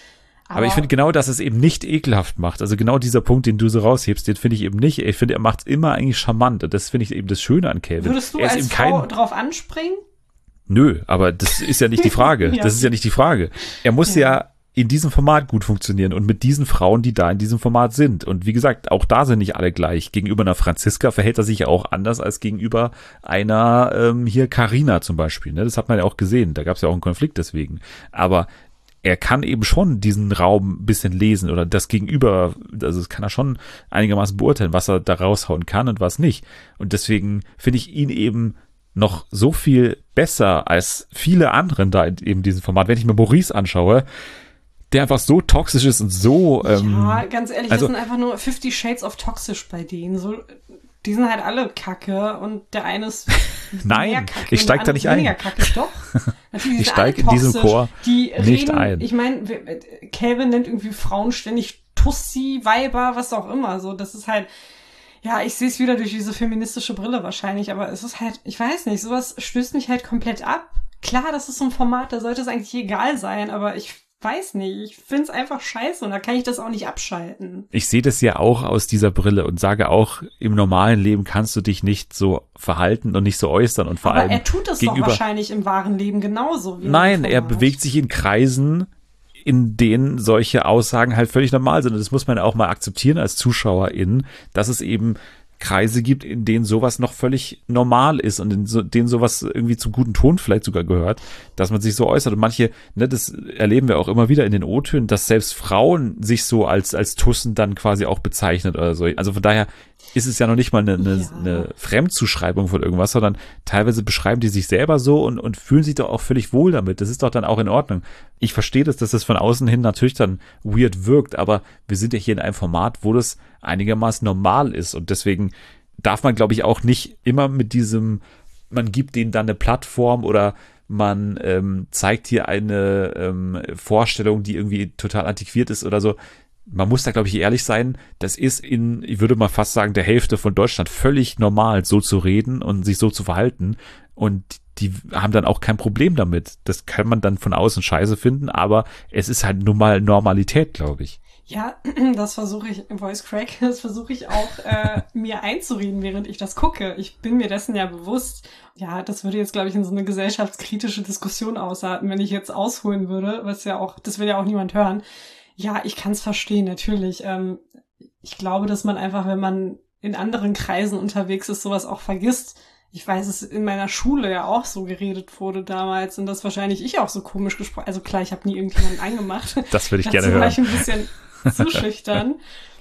Aber, aber ich finde genau, dass es eben nicht ekelhaft macht. Also genau dieser Punkt, den du so raushebst, den finde ich eben nicht. Ich finde, er macht es immer eigentlich charmant. Und das finde ich eben das Schöne an Calvin. Würdest du er als Frau kein... drauf anspringen? Nö, aber das ist ja nicht die Frage. ja. Das ist ja nicht die Frage. Er muss ja. ja in diesem Format gut funktionieren und mit diesen Frauen, die da in diesem Format sind. Und wie gesagt, auch da sind nicht alle gleich. Gegenüber einer Franziska verhält er sich ja auch anders als gegenüber einer ähm, hier Carina zum Beispiel. Ne? Das hat man ja auch gesehen. Da gab es ja auch einen Konflikt deswegen. Aber er kann eben schon diesen Raum ein bisschen lesen oder das Gegenüber, also das kann er schon einigermaßen beurteilen, was er da raushauen kann und was nicht. Und deswegen finde ich ihn eben noch so viel besser als viele anderen da in eben diesem Format. Wenn ich mir Maurice anschaue, der einfach so toxisch ist und so ähm, ja, ganz ehrlich, also, das sind einfach nur Fifty Shades of toxisch bei denen. So, die sind halt alle Kacke und der eine ist Nein, mehr Kacke ich steig da nicht ein. Kacke. Doch. Natürlich, ich steige in diesem Chor die nicht reden, ein. Ich meine, Calvin nennt irgendwie Frauen ständig Tussi, Weiber, was auch immer. So, das ist halt, ja, ich sehe es wieder durch diese feministische Brille wahrscheinlich, aber es ist halt, ich weiß nicht, sowas stößt mich halt komplett ab. Klar, das ist so ein Format, da sollte es eigentlich egal sein, aber ich weiß nicht, ich find's einfach scheiße und da kann ich das auch nicht abschalten. Ich sehe das ja auch aus dieser Brille und sage auch, im normalen Leben kannst du dich nicht so verhalten und nicht so äußern und vor aber allem er tut es gegenüber... doch wahrscheinlich im wahren Leben genauso. Wie Nein, er bewegt sich in Kreisen, in denen solche Aussagen halt völlig normal sind und das muss man auch mal akzeptieren als ZuschauerInnen, dass es eben Kreise gibt, in denen sowas noch völlig normal ist und in so, denen sowas irgendwie zum guten Ton vielleicht sogar gehört, dass man sich so äußert. Und manche, ne, das erleben wir auch immer wieder in den O-Tönen, dass selbst Frauen sich so als als Tussen dann quasi auch bezeichnet oder so. Also von daher ist es ja noch nicht mal eine, eine, Ja. eine Fremdzuschreibung von irgendwas, sondern teilweise beschreiben die sich selber so und, und fühlen sich doch auch völlig wohl damit. Das ist doch dann auch in Ordnung. Ich verstehe das, dass das von außen hin natürlich dann weird wirkt, aber wir sind ja hier in einem Format, wo das einigermaßen normal ist und deswegen darf man, glaube ich, auch nicht immer mit diesem, man gibt denen dann eine Plattform oder man ähm, zeigt hier eine ähm, Vorstellung, die irgendwie total antiquiert ist oder so. Man muss da, glaube ich, ehrlich sein, das ist in, ich würde mal fast sagen, der Hälfte von Deutschland völlig normal, so zu reden und sich so zu verhalten. Und die haben dann auch kein Problem damit. Das kann man dann von außen scheiße finden, aber es ist halt nun mal Normalität, glaube ich. Ja, das versuche ich, Voice Crack, das versuche ich auch äh, mir einzureden, während ich das gucke. Ich bin mir dessen ja bewusst. Ja, das würde jetzt, glaube ich, in so eine gesellschaftskritische Diskussion ausarten, wenn ich jetzt ausholen würde, was ja auch, das will ja auch niemand hören. Ja, ich kann es verstehen, natürlich. Ähm, ich glaube, dass man einfach, wenn man in anderen Kreisen unterwegs ist, sowas auch vergisst. Ich weiß, es in meiner Schule ja auch so geredet wurde damals und das wahrscheinlich ich auch so komisch gesprochen. Also klar, ich habe nie irgendjemanden angemacht. Das würde ich gerne Dazu war hören. ich ein bisschen zu schüchtern.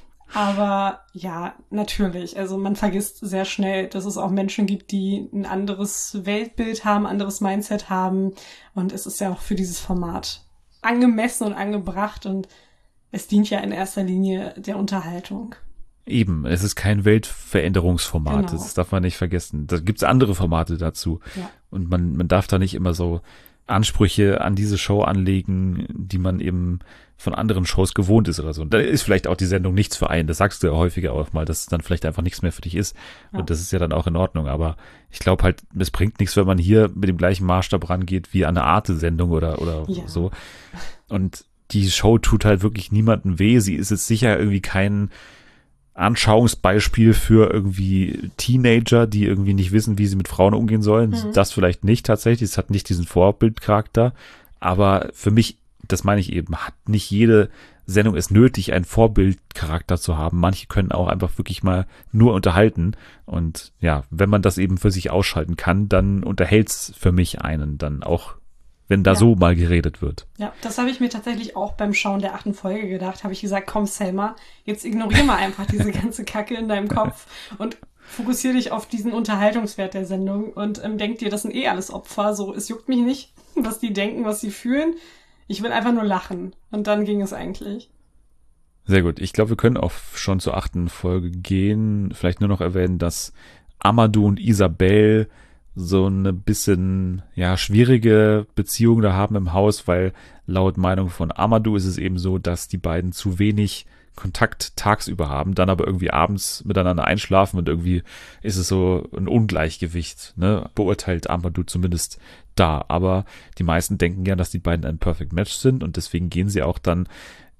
Aber ja, natürlich. Also man vergisst sehr schnell, dass es auch Menschen gibt, die ein anderes Weltbild haben, ein anderes Mindset haben. Und es ist ja auch für dieses Format angemessen und angebracht und es dient ja in erster Linie der Unterhaltung. Eben, es ist kein Weltveränderungsformat, Genau. das darf man nicht vergessen. Da gibt's andere Formate dazu. Ja. Und man, man darf da nicht immer so Ansprüche an diese Show anlegen, die man eben von anderen Shows gewohnt ist oder so. Und da ist vielleicht auch die Sendung nichts für einen. Das sagst du ja häufiger auch mal, dass es dann vielleicht einfach nichts mehr für dich ist. Ja. Und das ist ja dann auch in Ordnung. Aber ich glaube halt, es bringt nichts, wenn man hier mit dem gleichen Maßstab rangeht wie an eine Arte-Sendung oder, oder Ja. so. Und die Show tut halt wirklich niemandem weh. Sie ist jetzt sicher irgendwie kein Anschauungsbeispiel für irgendwie Teenager, die irgendwie nicht wissen, wie sie mit Frauen umgehen sollen. Mhm. Das vielleicht nicht tatsächlich. Es hat nicht diesen Vorbildcharakter. Aber für mich, das meine ich eben, hat nicht jede Sendung es nötig, einen Vorbildcharakter zu haben. Manche können auch einfach wirklich mal nur unterhalten. Und ja, wenn man das eben für sich ausschalten kann, dann unterhält's für mich einen dann auch, wenn da Ja. so mal geredet wird. Ja, das habe ich mir tatsächlich auch beim Schauen der achten Folge gedacht. Habe ich gesagt, komm Selma, jetzt ignoriere mal einfach diese ganze Kacke in deinem Kopf und fokussiere dich auf diesen Unterhaltungswert der Sendung und ähm, denk dir, das sind eh alles Opfer. So, es juckt mich nicht, was die denken, was sie fühlen. Ich will einfach nur lachen. Und dann ging es eigentlich. Sehr gut. Ich glaube, wir können auch schon zur achten Folge gehen. Vielleicht nur noch erwähnen, dass Amadou und Isabel so eine bisschen, ja, schwierige Beziehung da haben im Haus, weil laut Meinung von Amadou ist es eben so, dass die beiden zu wenig Kontakt tagsüber haben, dann aber irgendwie abends miteinander einschlafen und irgendwie ist es so ein Ungleichgewicht, ne, beurteilt Amadou zumindest da. Aber die meisten denken ja, dass die beiden ein Perfect Match sind und deswegen gehen sie auch dann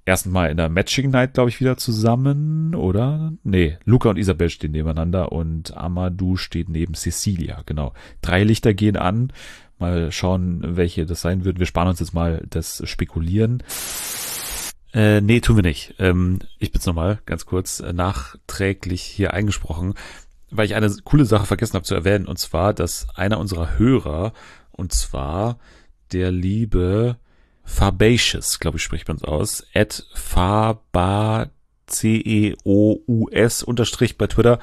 ersten Mal in der Matching Night, glaube ich, wieder zusammen, oder? Nee, Luca und Isabel stehen nebeneinander und Amadou steht neben Cecilia, genau. Drei Lichter gehen an. Mal schauen, welche das sein wird. Wir sparen uns jetzt mal das Spekulieren. Äh, nee, tun wir nicht. Ähm, ich bin's nochmal ganz kurz äh, nachträglich hier eingesprochen, weil ich eine coole Sache vergessen habe zu erwähnen, und zwar, dass einer unserer Hörer, und zwar der liebe Fabaceous, glaube ich, spricht man es aus, at Faba, C E O U S unterstrich bei Twitter,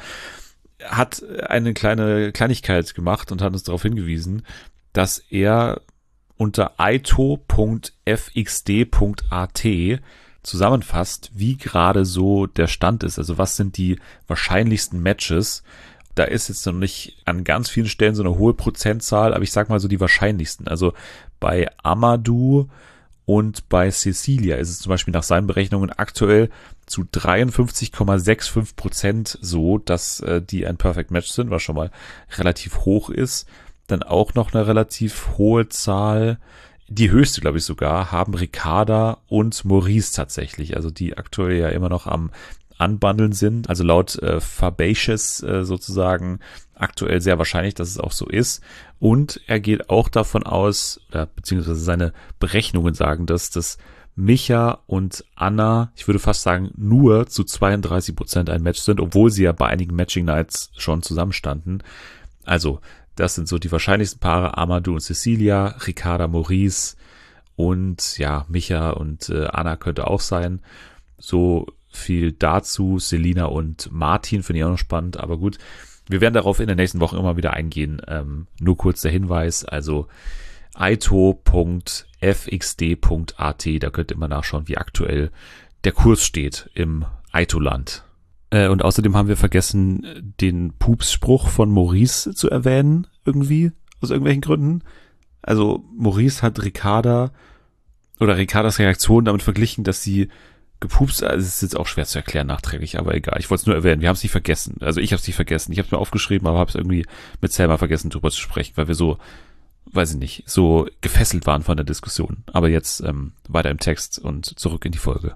hat eine kleine Kleinigkeit gemacht und hat uns darauf hingewiesen, dass er unter aito punkt f x d punkt a t zusammenfasst, wie gerade so der Stand ist. Also was sind die wahrscheinlichsten Matches? Da ist jetzt noch nicht an ganz vielen Stellen so eine hohe Prozentzahl, aber ich sag mal so die wahrscheinlichsten. Also bei Amadou und bei Cecilia ist es zum Beispiel nach seinen Berechnungen aktuell zu dreiundfünfzig Komma fünfundsechzig Prozent so, dass äh, die ein Perfect Match sind, was schon mal relativ hoch ist. Dann auch noch eine relativ hohe Zahl, die höchste, glaube ich sogar, haben Ricarda und Maurice tatsächlich, also die aktuell ja immer noch am Anbandeln sind. Also laut äh, Fabaceous äh, sozusagen aktuell sehr wahrscheinlich, dass es auch so ist. Und er geht auch davon aus, oder beziehungsweise seine Berechnungen sagen das, dass Micha und Anna, ich würde fast sagen, nur zu zweiunddreißig Prozent ein Match sind, obwohl sie ja bei einigen Matching Nights schon zusammenstanden. Also das sind so die wahrscheinlichsten Paare, Amadou und Cecilia, Ricarda, Maurice und ja, Micha und äh, Anna könnte auch sein. So viel dazu. Selina und Martin finde ich auch noch spannend, aber gut. Wir werden darauf in den nächsten Wochen immer wieder eingehen. Ähm, nur kurz der Hinweis, also aito punkt f x d punkt a t, da könnt ihr immer nachschauen, wie aktuell der Kurs steht im Aito-Land. Äh, und außerdem haben wir vergessen, den Pups-Spruch von Maurice zu erwähnen, irgendwie, aus irgendwelchen Gründen. Also Maurice hat Ricarda oder Ricardas Reaktion damit verglichen, dass sie gepupst, also es ist jetzt auch schwer zu erklären nachträglich, aber egal, ich wollte es nur erwähnen, wir haben es nicht vergessen, also ich habe es nicht vergessen, ich habe es mir aufgeschrieben, aber habe es irgendwie mit Selma vergessen, drüber zu sprechen, weil wir so, weiß ich nicht, so gefesselt waren von der Diskussion, aber jetzt ähm, weiter im Text und zurück in die Folge.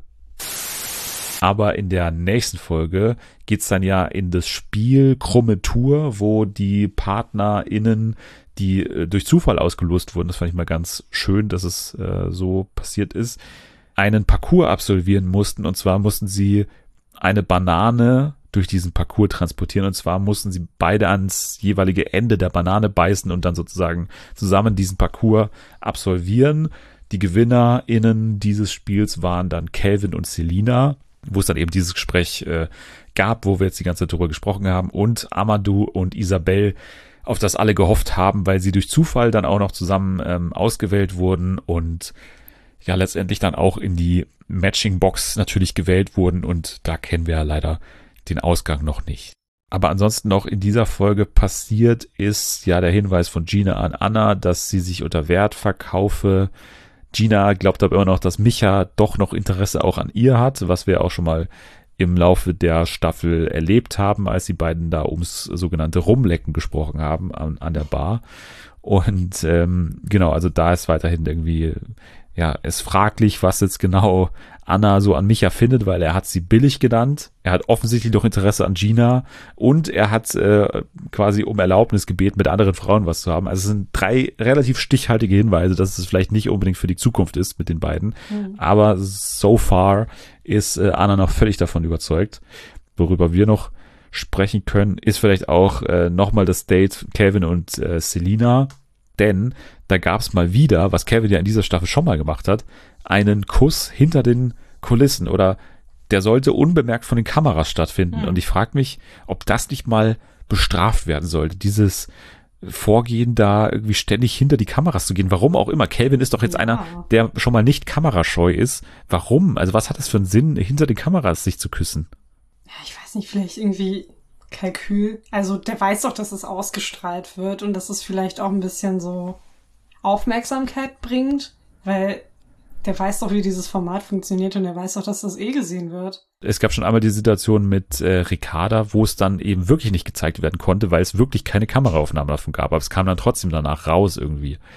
Aber in der nächsten Folge geht's dann ja in das Spiel Krumme Tour, wo die PartnerInnen, die äh, durch Zufall ausgelost wurden, das fand ich mal ganz schön, dass es äh, so passiert ist, einen Parcours absolvieren mussten, und zwar mussten sie eine Banane durch diesen Parcours transportieren, und zwar mussten sie beide ans jeweilige Ende der Banane beißen und dann sozusagen zusammen diesen Parcours absolvieren. Die GewinnerInnen dieses Spiels waren dann Calvin und Selina, wo es dann eben dieses Gespräch äh, gab, wo wir jetzt die ganze Zeit drüber gesprochen haben, und Amadou und Isabel, auf das alle gehofft haben, weil sie durch Zufall dann auch noch zusammen ähm, ausgewählt wurden und ja letztendlich dann auch in die Matching-Box natürlich gewählt wurden, und da kennen wir ja leider den Ausgang noch nicht. Aber ansonsten noch in dieser Folge passiert ist ja der Hinweis von Gina an Anna, dass sie sich unter Wert verkaufe. Gina glaubt aber immer noch, dass Micha doch noch Interesse auch an ihr hat, was wir auch schon mal im Laufe der Staffel erlebt haben, als die beiden da ums sogenannte Rumlecken gesprochen haben an, an der Bar. Und ähm, genau, also da ist weiterhin irgendwie, ja, ist fraglich, was jetzt genau Anna so an Micha findet, weil er hat sie billig genannt, er hat offensichtlich noch Interesse an Gina und er hat äh, quasi um Erlaubnis gebeten, mit anderen Frauen was zu haben. Also es sind drei relativ stichhaltige Hinweise, dass es vielleicht nicht unbedingt für die Zukunft ist mit den beiden, mhm. aber so far ist äh, Anna noch völlig davon überzeugt. Worüber wir noch sprechen können, ist vielleicht auch äh, nochmal das Date Calvin und äh, Selina, denn da gab es mal wieder, was Calvin ja in dieser Staffel schon mal gemacht hat, einen Kuss hinter den Kulissen, oder der sollte unbemerkt von den Kameras stattfinden. Mhm. Und ich frage mich, ob das nicht mal bestraft werden sollte, dieses Vorgehen da irgendwie ständig hinter die Kameras zu gehen. Warum auch immer. Calvin ist doch jetzt ja. einer, der schon mal nicht kamerascheu ist. Warum? Also was hat das für einen Sinn, hinter den Kameras sich zu küssen? Ja, ich weiß nicht, vielleicht irgendwie Kalkül. Also der weiß doch, dass es ausgestrahlt wird und dass es vielleicht auch ein bisschen so Aufmerksamkeit bringt, weil der weiß doch, wie dieses Format funktioniert, und der weiß doch, dass das eh gesehen wird. Es gab schon einmal die Situation mit äh, Ricarda, wo es dann eben wirklich nicht gezeigt werden konnte, weil es wirklich keine Kameraaufnahme davon gab, aber es kam dann trotzdem danach raus irgendwie.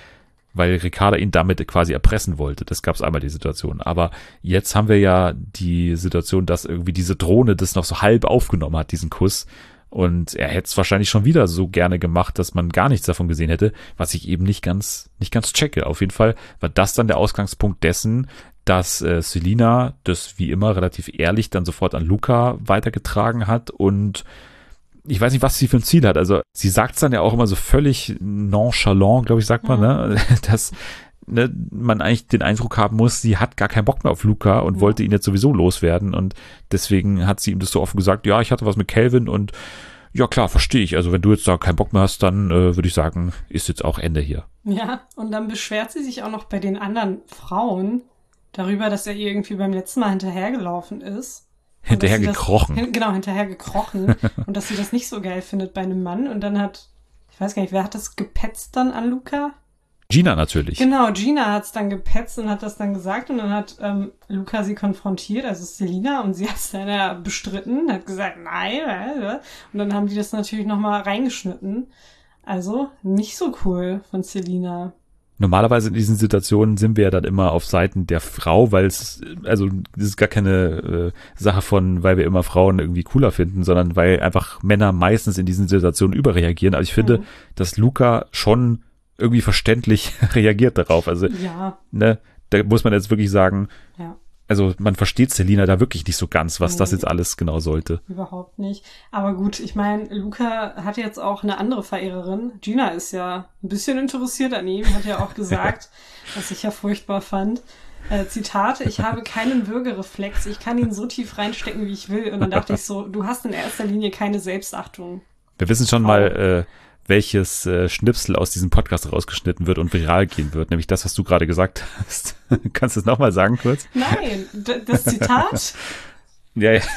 weil Ricarda ihn damit quasi erpressen wollte. Das gab es einmal die Situation. Aber jetzt haben wir ja die Situation, dass irgendwie diese Drohne das noch so halb aufgenommen hat, diesen Kuss. Und er hätte es wahrscheinlich schon wieder so gerne gemacht, dass man gar nichts davon gesehen hätte, was ich eben nicht ganz, nicht ganz checke. Auf jeden Fall war das dann der Ausgangspunkt dessen, dass äh, Selina das wie immer relativ ehrlich dann sofort an Luca weitergetragen hat und ich weiß nicht, was sie für ein Ziel hat. Also sie sagt es dann ja auch immer so völlig nonchalant, glaube ich, sagt man, ne, dass ne, man eigentlich den Eindruck haben muss, sie hat gar keinen Bock mehr auf Luca und ja. wollte ihn jetzt sowieso loswerden und deswegen hat sie ihm das so offen gesagt, ja, ich hatte was mit Calvin und ja klar, verstehe ich. Also wenn du jetzt da keinen Bock mehr hast, dann äh, würde ich sagen, ist jetzt auch Ende hier. Ja, und dann beschwert sie sich auch noch bei den anderen Frauen darüber, dass er ihr irgendwie beim letzten Mal hinterhergelaufen ist. Hinterher gekrochen. Das, hin, genau, hinterher gekrochen. Und dass sie das nicht so geil findet bei einem Mann. Und dann hat, ich weiß gar nicht, wer hat das gepetzt dann an Luca? Gina natürlich. Genau, Gina hat es dann gepetzt und hat das dann gesagt. Und dann hat ähm, Luca sie konfrontiert, also Selina. Und sie hat es dann ja bestritten, hat gesagt, nein. Und dann haben die das natürlich nochmal reingeschnitten. Also nicht so cool von Selina. Normalerweise in diesen Situationen sind wir ja dann immer auf Seiten der Frau, weil es, also das ist gar keine äh, Sache von, weil wir immer Frauen irgendwie cooler finden, sondern weil einfach Männer meistens in diesen Situationen überreagieren. Also ich finde, mhm. dass Luca schon irgendwie verständlich reagiert darauf. Also ja. ne, da muss man jetzt wirklich sagen, ja. also man versteht Selina da wirklich nicht so ganz, was nee, das jetzt alles genau sollte. Überhaupt nicht. Aber gut, ich meine, Luca hat jetzt auch eine andere Verehrerin. Gina ist ja ein bisschen interessiert an ihm, hat ja auch gesagt, was ich ja furchtbar fand. Äh, Zitat, ich habe keinen Würgereflex, ich kann ihn so tief reinstecken, wie ich will. Und dann dachte ich so, du hast in erster Linie keine Selbstachtung. Wir wissen schon oh. mal, äh, welches äh, Schnipsel aus diesem Podcast rausgeschnitten wird und viral gehen wird, nämlich das, was du gerade gesagt hast. Kannst du es nochmal sagen kurz? Nein, d- das Zitat? ja, ja.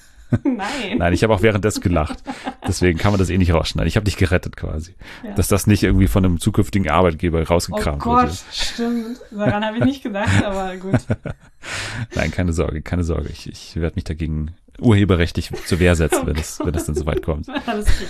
Nein. Nein, ich habe auch währenddessen gelacht. Deswegen kann man das eh nicht rausschneiden. Ich habe dich gerettet quasi. Ja. Dass das nicht irgendwie von einem zukünftigen Arbeitgeber rausgekramt wird. Oh Gott, wird. Stimmt. Daran habe ich nicht gedacht, aber gut. Nein, keine Sorge, keine Sorge. Ich, ich werde mich dagegen urheberrechtlich zur Wehr setzen, oh wenn es wenn es dann so weit kommt. Alles klar.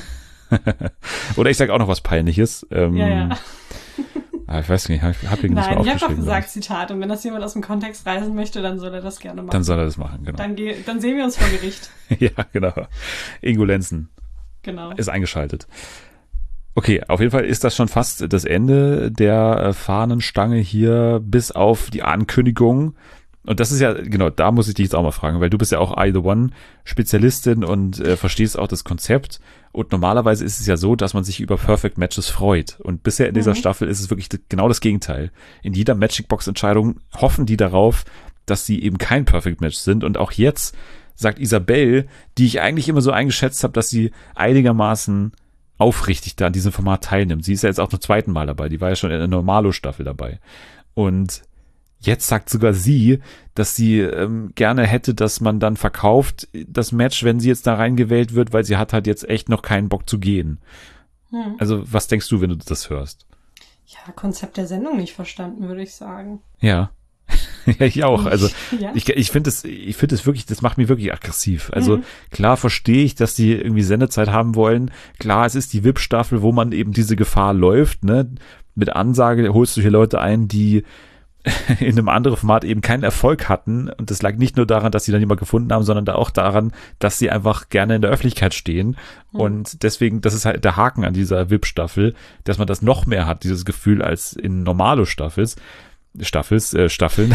Oder ich sage auch noch was Peinliches. Ähm, ja, ja. Ah, ich weiß nicht, ich habe hier nicht Nein, mal ich habe doch aufgeschrieben. gesagt Zitat. Und wenn das jemand aus dem Kontext reißen möchte, dann soll er das gerne machen. Dann soll er das machen, genau. Dann, geh, dann sehen wir uns vor Gericht. ja, genau. Ingo Lenzen genau. ist eingeschaltet. Okay, auf jeden Fall ist das schon fast das Ende der Fahnenstange hier, bis auf die Ankündigung. Und das ist ja, genau, da muss ich dich jetzt auch mal fragen, weil du bist ja auch I the One Spezialistin und äh, verstehst auch das Konzept. Und normalerweise ist es ja so, dass man sich über Perfect Matches freut. Und bisher in dieser mhm. Staffel ist es wirklich genau das Gegenteil. In jeder Magic Box Entscheidung hoffen die darauf, dass sie eben kein Perfect Match sind. Und auch jetzt sagt Isabel, die ich eigentlich immer so eingeschätzt habe, dass sie einigermaßen aufrichtig da an diesem Format teilnimmt. Sie ist ja jetzt auch zum zweiten Mal dabei. Die war ja schon in der Normalo-Staffel dabei. Und jetzt sagt sogar sie, dass sie ähm, gerne hätte, dass man dann verkauft das Match, wenn sie jetzt da reingewählt wird, weil sie hat halt jetzt echt noch keinen Bock zu gehen. Hm. Also was denkst du, wenn du das hörst? Ja, Konzept der Sendung nicht verstanden, würde ich sagen. Ja. ja, ich auch. Also ja. ich, ich finde es, ich finde es wirklich, das macht mich wirklich aggressiv. Also mhm. klar verstehe ich, dass die irgendwie Sendezeit haben wollen. Klar, es ist die V I P-Staffel, wo man eben diese Gefahr läuft, ne? Mit Ansage holst du hier Leute ein, die in einem anderen Format eben keinen Erfolg hatten. Und das lag nicht nur daran, dass sie dann jemand gefunden haben, sondern auch daran, dass sie einfach gerne in der Öffentlichkeit stehen. Mhm. Und deswegen, das ist halt der Haken an dieser V I P-Staffel, dass man das noch mehr hat, dieses Gefühl, als in normale Staffels, Staffels, äh, Staffeln.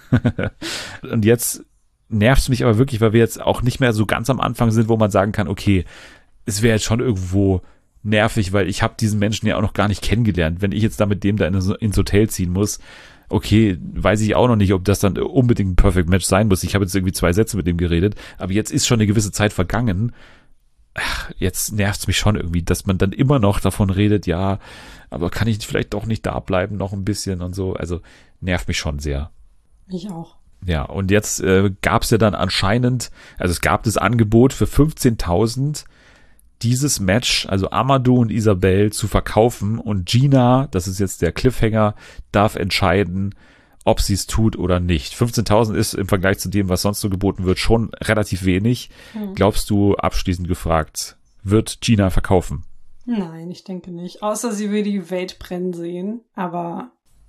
Und jetzt nervt es mich aber wirklich, weil wir jetzt auch nicht mehr so ganz am Anfang sind, wo man sagen kann, okay, es wäre jetzt schon irgendwo nervig, weil ich habe diesen Menschen ja auch noch gar nicht kennengelernt. Wenn ich jetzt da mit dem da in, ins Hotel ziehen muss, okay, weiß ich auch noch nicht, ob das dann unbedingt ein Perfect Match sein muss. Ich habe jetzt irgendwie zwei Sätze mit dem geredet, aber jetzt ist schon eine gewisse Zeit vergangen. Ach, jetzt nervt es mich schon irgendwie, dass man dann immer noch davon redet, ja, aber kann ich vielleicht doch nicht da bleiben, noch ein bisschen und so. Also nervt mich schon sehr. Ich auch. Ja, und jetzt äh, gab es ja dann anscheinend, also es gab das Angebot für fünfzehntausend dieses Match, also Amadou und Isabel, zu verkaufen und Gina, das ist jetzt der Cliffhanger, darf entscheiden, ob sie es tut oder nicht. fünfzehntausend ist im Vergleich zu dem, was sonst so geboten wird, schon relativ wenig. Hm. Glaubst du, abschließend gefragt, wird Gina verkaufen? Nein, ich denke nicht. Außer sie will die Welt brennen sehen. Aber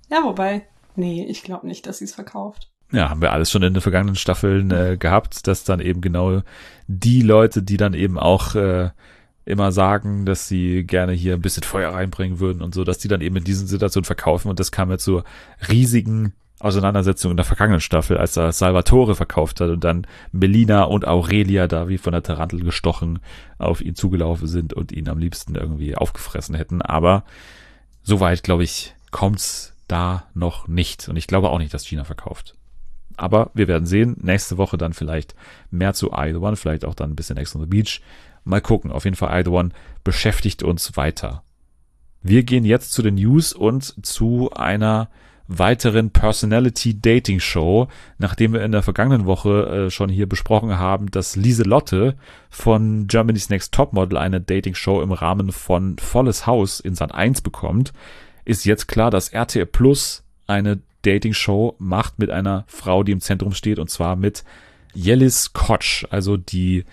Ja, wobei, nee, ich glaube nicht, dass sie es verkauft. Ja, haben wir alles schon in den vergangenen Staffeln äh, gehabt, dass dann eben genau die Leute, die dann eben auch äh, immer sagen, dass sie gerne hier ein bisschen Feuer reinbringen würden und so, dass die dann eben in diesen Situationen verkaufen. Und das kam ja zur riesigen Auseinandersetzung in der vergangenen Staffel, als er Salvatore verkauft hat und dann Melina und Aurelia da wie von der Tarantel gestochen auf ihn zugelaufen sind und ihn am liebsten irgendwie aufgefressen hätten. Aber soweit, glaube ich, kommt's da noch nicht. Und ich glaube auch nicht, dass Gina verkauft. Aber wir werden sehen. Nächste Woche dann vielleicht mehr zu I The One, vielleicht auch dann ein bisschen Ex on the Beach. Mal gucken. Auf jeden Fall I The One beschäftigt uns weiter. Wir gehen jetzt zu den News und zu einer weiteren Personality-Dating-Show, nachdem wir in der vergangenen Woche äh, schon hier besprochen haben, dass Lieselotte von Germany's Next Topmodel eine Dating-Show im Rahmen von Volles Haus in Sat eins bekommt, ist jetzt klar, dass R T L Plus eine Dating-Show macht mit einer Frau, die im Zentrum steht, und zwar mit Yeliz Koç, also die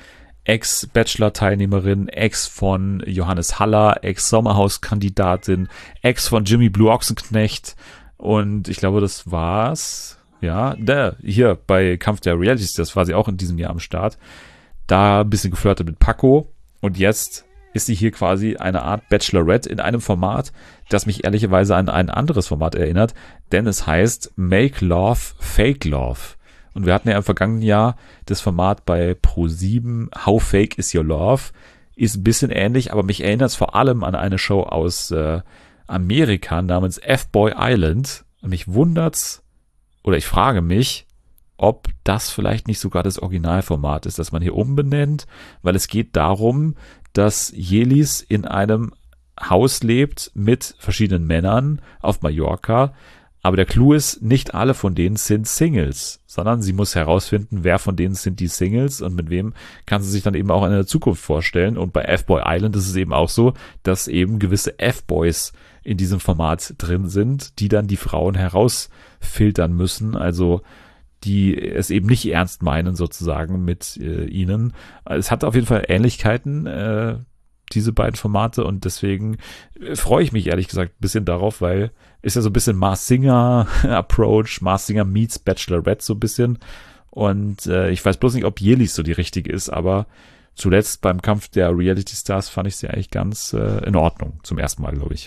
Ex-Bachelor-Teilnehmerin, Ex von Johannes Haller, Ex-Sommerhaus-Kandidatin, Ex von Jimmy Blue Ochsenknecht. Und ich glaube, das war's. Ja, da, hier bei Kampf der Realities, das war sie auch in diesem Jahr am Start. Da ein bisschen geflirtet mit Paco. Und jetzt ist sie hier quasi eine Art Bachelorette in einem Format, das mich ehrlicherweise an ein anderes Format erinnert. Denn es heißt Make Love, Fake Love. Und wir hatten ja im vergangenen Jahr das Format bei ProSieben, How Fake Is Your Love. Ist ein bisschen ähnlich, aber mich erinnert es vor allem an eine Show aus äh, Amerika namens F-Boy Island. Und mich wundert's, oder ich frage mich, ob das vielleicht nicht sogar das Originalformat ist, das man hier umbenennt, weil es geht darum, dass Yeliz in einem Haus lebt mit verschiedenen Männern auf Mallorca. Aber der Clou ist, nicht alle von denen sind Singles, sondern sie muss herausfinden, wer von denen sind die Singles und mit wem kann sie sich dann eben auch in der Zukunft vorstellen. Und bei F-Boy Island ist es eben auch so, dass eben gewisse F-Boys in diesem Format drin sind, die dann die Frauen herausfiltern müssen, also die es eben nicht ernst meinen sozusagen mit äh, ihnen. Es hat auf jeden Fall Ähnlichkeiten, äh, diese beiden Formate, und deswegen freue ich mich ehrlich gesagt ein bisschen darauf, weil ist ja so ein bisschen Mars Singer Approach, Mars Singer meets Bachelorette so ein bisschen, und äh, ich weiß bloß nicht, ob Yeliz so die richtige ist, aber zuletzt beim Kampf der Reality Stars fand ich sie eigentlich ganz äh, in Ordnung, zum ersten Mal, glaube ich.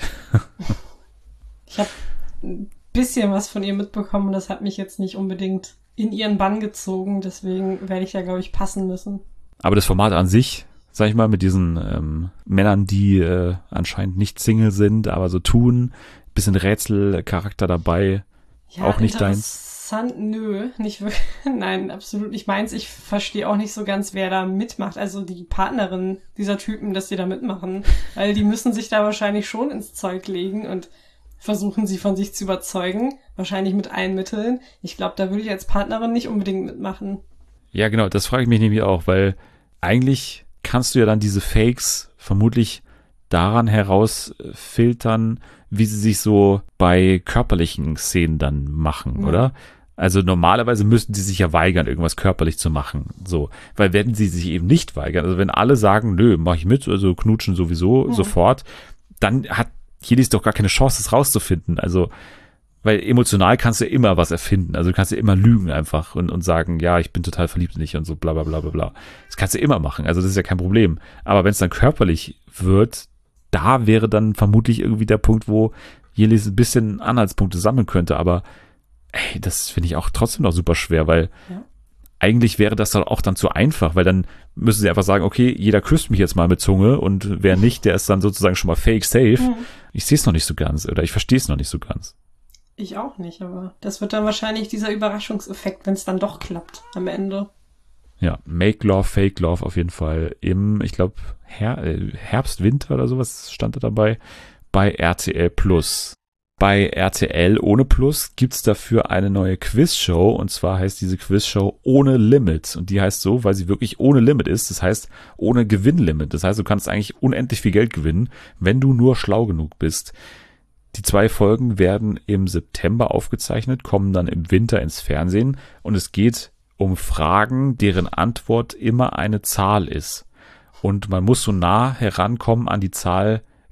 Ich habe ein bisschen was von ihr mitbekommen und das hat mich jetzt nicht unbedingt in ihren Bann gezogen, deswegen werde ich da, glaube ich, passen müssen. Aber das Format an sich, sag ich mal, mit diesen ähm, Männern, die äh, anscheinend nicht Single sind, aber so tun, bisschen Rätselcharakter dabei, ja, auch nicht deins. Interessant, nö, nicht wirklich, nein, absolut nicht meins. Ich verstehe auch nicht so ganz, wer da mitmacht, also die Partnerin dieser Typen, dass die da mitmachen, weil die müssen sich da wahrscheinlich schon ins Zeug legen und versuchen, sie von sich zu überzeugen, wahrscheinlich mit allen Mitteln. Ich glaube, da würde ich als Partnerin nicht unbedingt mitmachen. Ja, genau, das frage ich mich nämlich auch, weil eigentlich kannst du ja dann diese Fakes vermutlich daran herausfiltern, wie sie sich so bei körperlichen Szenen dann machen, ja. Oder? Also normalerweise müssten sie sich ja weigern, irgendwas körperlich zu machen, so, weil wenn sie sich eben nicht weigern, also wenn alle sagen, nö, mach ich mit, also knutschen sowieso, ja, sofort, dann hat Yeliz doch gar keine Chance, das rauszufinden, also, weil emotional kannst du ja immer was erfinden, also du kannst ja immer lügen einfach und, und sagen, ja, ich bin total verliebt in dich und so, bla bla bla bla bla. Das kannst du immer machen, also das ist ja kein Problem, aber wenn es dann körperlich wird, da wäre dann vermutlich irgendwie der Punkt, wo Yeliz ein bisschen Anhaltspunkte sammeln könnte, aber ey, das finde ich auch trotzdem noch super schwer, weil ja. Eigentlich wäre das dann auch dann zu einfach, weil dann müssen sie einfach sagen, okay, jeder küsst mich jetzt mal mit Zunge und wer nicht, der ist dann sozusagen schon mal fake safe. Mhm. Ich sehe es noch nicht so ganz oder ich verstehe es noch nicht so ganz. Ich auch nicht, aber das wird dann wahrscheinlich dieser Überraschungseffekt, wenn es dann doch klappt am Ende. Ja, Make Love, Fake Love auf jeden Fall im, ich glaube, Her- Herbst, Winter oder sowas stand da dabei, bei R T L Plus. Bei R T L ohne Plus gibt's dafür eine neue Quizshow, und zwar heißt diese Quizshow Ohne Limit, und die heißt so, weil sie wirklich ohne Limit ist, das heißt ohne Gewinnlimit. Das heißt, du kannst eigentlich unendlich viel Geld gewinnen, wenn du nur schlau genug bist. Die zwei Folgen werden im September aufgezeichnet, kommen dann im Winter ins Fernsehen, und es geht um Fragen, deren Antwort immer eine Zahl ist. Und man muss so nah herankommen an die Zahl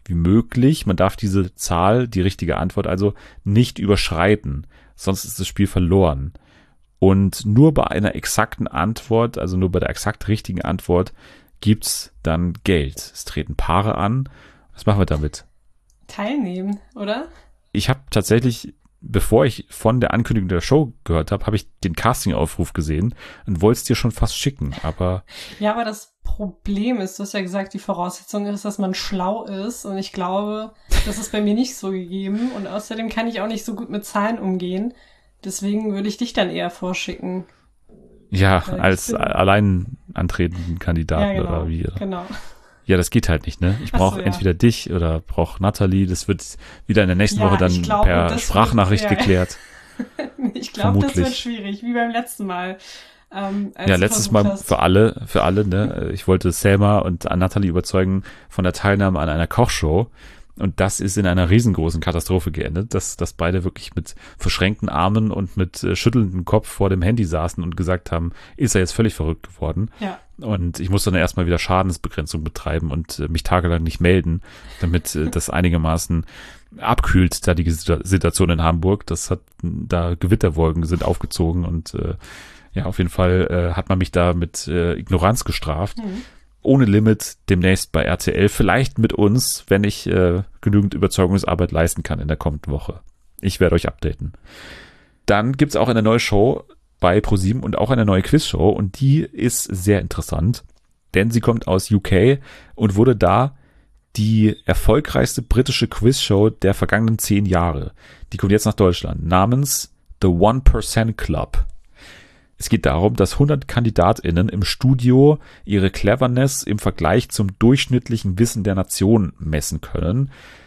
wie möglich. Man darf diese Zahl, die richtige Antwort also, nicht überschreiten. Sonst ist das Spiel verloren. Und nur bei einer exakten Antwort, also nur bei der exakt richtigen Antwort, gibt's dann Geld. Es treten Paare an. Was machen wir damit? Teilnehmen, oder? Ich habe tatsächlich, bevor ich von der Ankündigung der Show gehört habe, habe ich den Casting-Aufruf gesehen und wollte es dir schon fast schicken, aber... Ja, aber das Problem ist, du hast ja gesagt, die Voraussetzung ist, dass man schlau ist und ich glaube, das ist bei mir nicht so gegeben und außerdem kann ich auch nicht so gut mit Zahlen umgehen. Deswegen würde ich dich dann eher vorschicken. Ja, als bin... allein antretenden Kandidaten ja, genau, oder wie. Genau. Ja, das geht halt nicht, ne? Ich brauche so, ja. entweder dich oder brauche Nathalie. Das wird wieder in der nächsten ja, Woche dann glaube, per Sprachnachricht wird, ja. geklärt. Ich glaube, das wird schwierig, wie beim letzten Mal. Ähm, ja, letztes Mal hast. für alle, für alle, ne? Ich wollte Selma und Nathalie überzeugen von der Teilnahme an einer Kochshow. Und das ist in einer riesengroßen Katastrophe geendet, dass, dass beide wirklich mit verschränkten Armen und mit äh, schüttelndem Kopf vor dem Handy saßen und gesagt haben, ist er jetzt völlig verrückt geworden. Ja. Und ich musste dann erstmal wieder Schadensbegrenzung betreiben und äh, mich tagelang nicht melden, damit äh, das einigermaßen abkühlt, da die Situation in Hamburg. Das hat, da Gewitterwolken sind aufgezogen und äh, ja, auf jeden Fall äh, hat man mich da mit äh, Ignoranz gestraft. Mhm. Ohne Limit, demnächst bei R T L, vielleicht mit uns, wenn ich äh, genügend Überzeugungsarbeit leisten kann in der kommenden Woche. Ich werde euch updaten. Dann gibt's auch eine neue Show bei ProSieben und auch eine neue Quizshow und die ist sehr interessant, denn sie kommt aus U K und wurde da die erfolgreichste britische Quizshow der vergangenen zehn Jahre. Die kommt jetzt nach Deutschland, namens The One Percent Club. Es geht darum, dass hundert KandidatInnen im Studio ihre Cleverness im Vergleich zum durchschnittlichen Wissen der Nation messen können.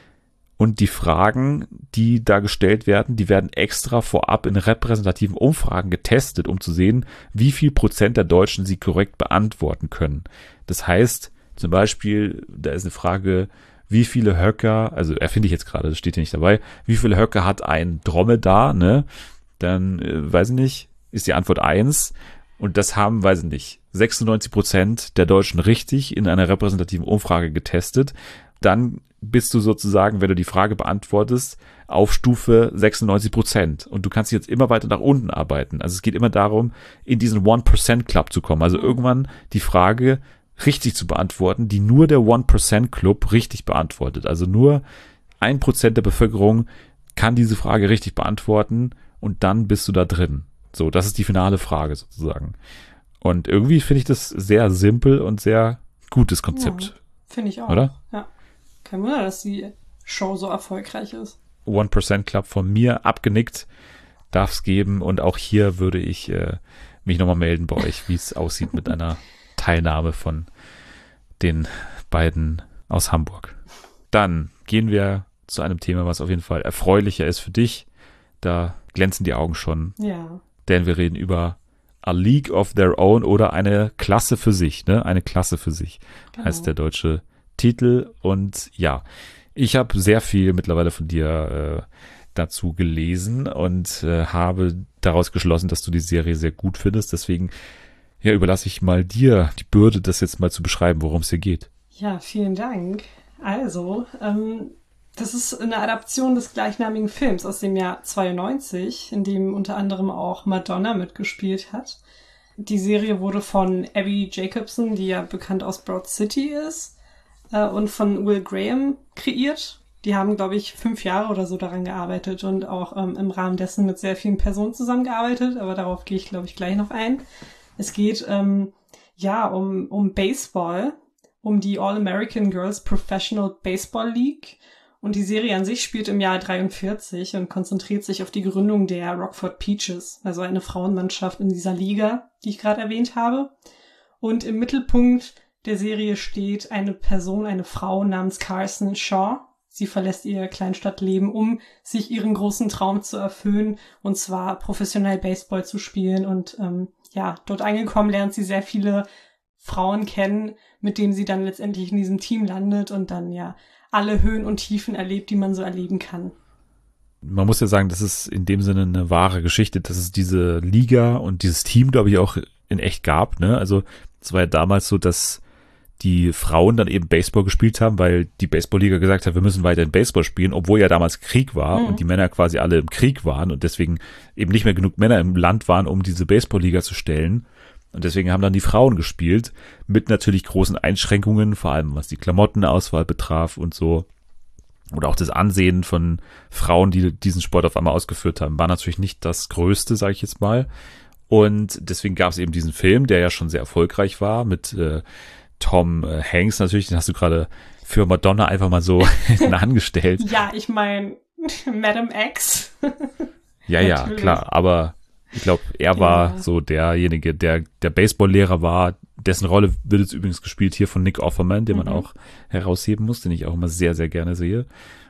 Und die Fragen, die da gestellt werden, die werden extra vorab in repräsentativen Umfragen getestet, um zu sehen, wie viel Prozent der Deutschen sie korrekt beantworten können. Das heißt, zum Beispiel, da ist eine Frage, wie viele Höcker, also erfinde ich jetzt gerade, das steht hier nicht dabei, wie viele Höcker hat ein Dromedar, ne? Dann, äh, weiß ich nicht, ist die Antwort eins und das haben, weiß ich nicht, sechsundneunzig Prozent der Deutschen richtig in einer repräsentativen Umfrage getestet. Dann bist du sozusagen, wenn du die Frage beantwortest, auf Stufe sechsundneunzig Prozent und du kannst jetzt immer weiter nach unten arbeiten. Also es geht immer darum, in diesen One Percent Club zu kommen. Also irgendwann die Frage richtig zu beantworten, die nur der One Percent Club richtig beantwortet. Also nur ein Prozent der Bevölkerung kann diese Frage richtig beantworten und dann bist du da drin. So, das ist die finale Frage sozusagen. Und irgendwie finde ich das sehr simpel und sehr gutes Konzept. Ja, finde ich auch. Oder? Ja. Kein Wunder, dass die Show so erfolgreich ist. One Percent Club von mir abgenickt, darf es geben. Und auch hier würde ich äh, mich nochmal melden bei euch, wie es aussieht mit einer Teilnahme von den beiden aus Hamburg. Dann gehen wir zu einem Thema, was auf jeden Fall erfreulicher ist für dich. Da glänzen die Augen schon. Ja. Denn wir reden über A League of Their Own oder eine Klasse für sich, ne? Eine Klasse für sich, genau, heißt der deutsche Titel. Und ja, ich habe sehr viel mittlerweile von dir äh, dazu gelesen und äh, habe daraus geschlossen, dass du die Serie sehr gut findest. Deswegen ja, überlasse ich mal dir die Bürde, das jetzt mal zu beschreiben, worum es hier geht. Ja, vielen Dank. Also, ähm, das ist eine Adaption des gleichnamigen Films aus dem Jahr zweiundneunzig, in dem unter anderem auch Madonna mitgespielt hat. Die Serie wurde von Abby Jacobson, die ja bekannt aus Broad City ist, äh, und von Will Graham kreiert. Die haben, glaube ich, fünf Jahre oder so daran gearbeitet und auch ähm, im Rahmen dessen mit sehr vielen Personen zusammengearbeitet, aber darauf gehe ich, glaube ich, gleich noch ein. Es geht ähm, ja um, um Baseball, um die All-American Girls Professional Baseball League. Und die Serie an sich spielt im Jahr dreiundvierzig und konzentriert sich auf die Gründung der Rockford Peaches, also eine Frauenmannschaft in dieser Liga, die ich gerade erwähnt habe. Und im Mittelpunkt der Serie steht eine Person, eine Frau namens Carson Shaw. Sie verlässt ihr Kleinstadtleben, um sich ihren großen Traum zu erfüllen, und zwar professionell Baseball zu spielen. Und ähm, ja, dort angekommen lernt sie sehr viele Frauen kennen, mit denen sie dann letztendlich in diesem Team landet und dann ja alle Höhen und Tiefen erlebt, die man so erleben kann. Man muss ja sagen, das ist in dem Sinne eine wahre Geschichte, dass es diese Liga und dieses Team, glaube ich, auch in echt gab, ne? Also es war ja damals so, dass die Frauen dann eben Baseball gespielt haben, weil die Baseballliga gesagt hat, wir müssen weiterhin Baseball spielen, obwohl ja damals Krieg war Mhm. und die Männer quasi alle im Krieg waren und deswegen eben nicht mehr genug Männer im Land waren, um diese Baseballliga zu stellen. Und deswegen haben dann die Frauen gespielt, mit natürlich großen Einschränkungen, vor allem was die Klamottenauswahl betraf und so. Oder auch das Ansehen von Frauen, die diesen Sport auf einmal ausgeführt haben, war natürlich nicht das Größte, sage ich jetzt mal. Und deswegen gab es eben diesen Film, der ja schon sehr erfolgreich war, mit äh, Tom äh, Hanks natürlich, den hast du gerade für Madonna einfach mal so angestellt. Ja, ich meine, Madam X. Ja, ja, Natürlich. klar, aber ich glaube, er war Ja. so derjenige, der der Baseball-Lehrer war, dessen Rolle wird jetzt übrigens gespielt hier von Nick Offerman, den man Mhm. auch herausheben muss, den ich auch immer sehr, sehr gerne sehe.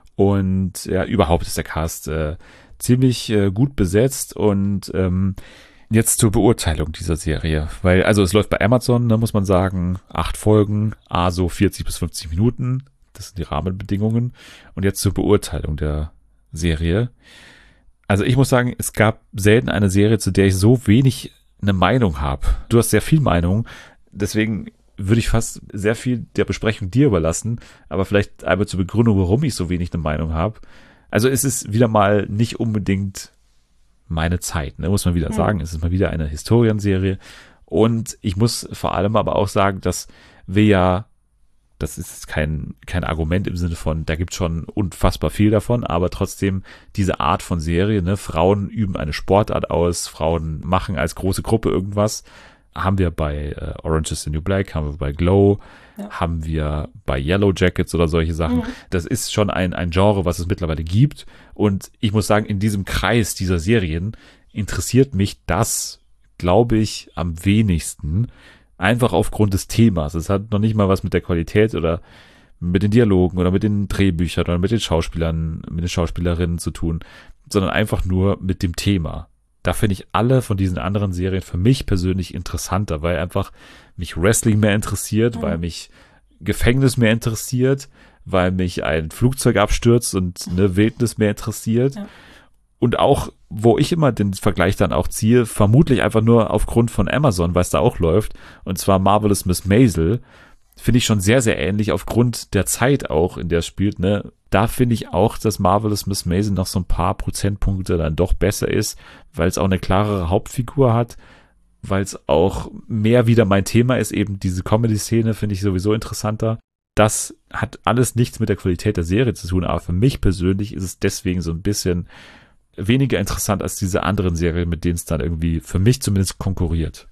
Und ja, überhaupt ist der Cast äh, ziemlich äh, gut besetzt und ähm, jetzt zur Beurteilung dieser Serie, weil, also es läuft bei Amazon, da muss man sagen, acht Folgen, a so vierzig bis fünfzig Minuten, das sind die Rahmenbedingungen. Und jetzt zur Beurteilung der Serie. Also ich muss sagen, es gab selten eine Serie, zu der ich so wenig eine Meinung habe. Du hast sehr viel Meinung, deswegen würde ich fast sehr viel der Besprechung dir überlassen, aber vielleicht einmal zur Begründung, warum ich so wenig eine Meinung habe. Also es ist wieder mal nicht unbedingt meine Zeit, ne, muss man wieder Mhm. sagen. Es ist mal wieder eine Historienserie und ich muss vor allem aber auch sagen, dass wir ja, das ist jetzt kein, kein Argument im Sinne von, da gibt es schon unfassbar viel davon, aber trotzdem diese Art von Serie, ne, Frauen üben eine Sportart aus, Frauen machen als große Gruppe irgendwas, haben wir bei äh, Orange is the New Black, haben wir bei Glow, Ja. haben wir bei Yellow Jackets oder solche Sachen. Mhm. Das ist schon ein, ein Genre, was es mittlerweile gibt und ich muss sagen, in diesem Kreis dieser Serien interessiert mich das, glaube ich, am wenigsten, einfach aufgrund des Themas. Es hat noch nicht mal was mit der Qualität oder mit den Dialogen oder mit den Drehbüchern oder mit den Schauspielern, mit den Schauspielerinnen zu tun, sondern einfach nur mit dem Thema. Da finde ich alle von diesen anderen Serien für mich persönlich interessanter, weil einfach mich Wrestling mehr interessiert, Mhm. weil mich Gefängnis mehr interessiert, weil mich ein Flugzeug abstürzt und eine Wildnis mehr interessiert. Ja. Und auch, wo ich immer den Vergleich dann auch ziehe, vermutlich einfach nur aufgrund von Amazon, weil es da auch läuft, und zwar Marvelous Miss Maisel, finde ich schon sehr, sehr ähnlich aufgrund der Zeit auch, in der es spielt, ne. Da finde ich auch, dass Marvelous Miss Maisel noch so ein paar Prozentpunkte dann doch besser ist, weil es auch eine klarere Hauptfigur hat, weil es auch mehr wieder mein Thema ist, eben diese Comedy-Szene finde ich sowieso interessanter. Das hat alles nichts mit der Qualität der Serie zu tun, aber für mich persönlich ist es deswegen so ein bisschen weniger interessant als diese anderen Serien, mit denen es dann irgendwie für mich zumindest konkurriert.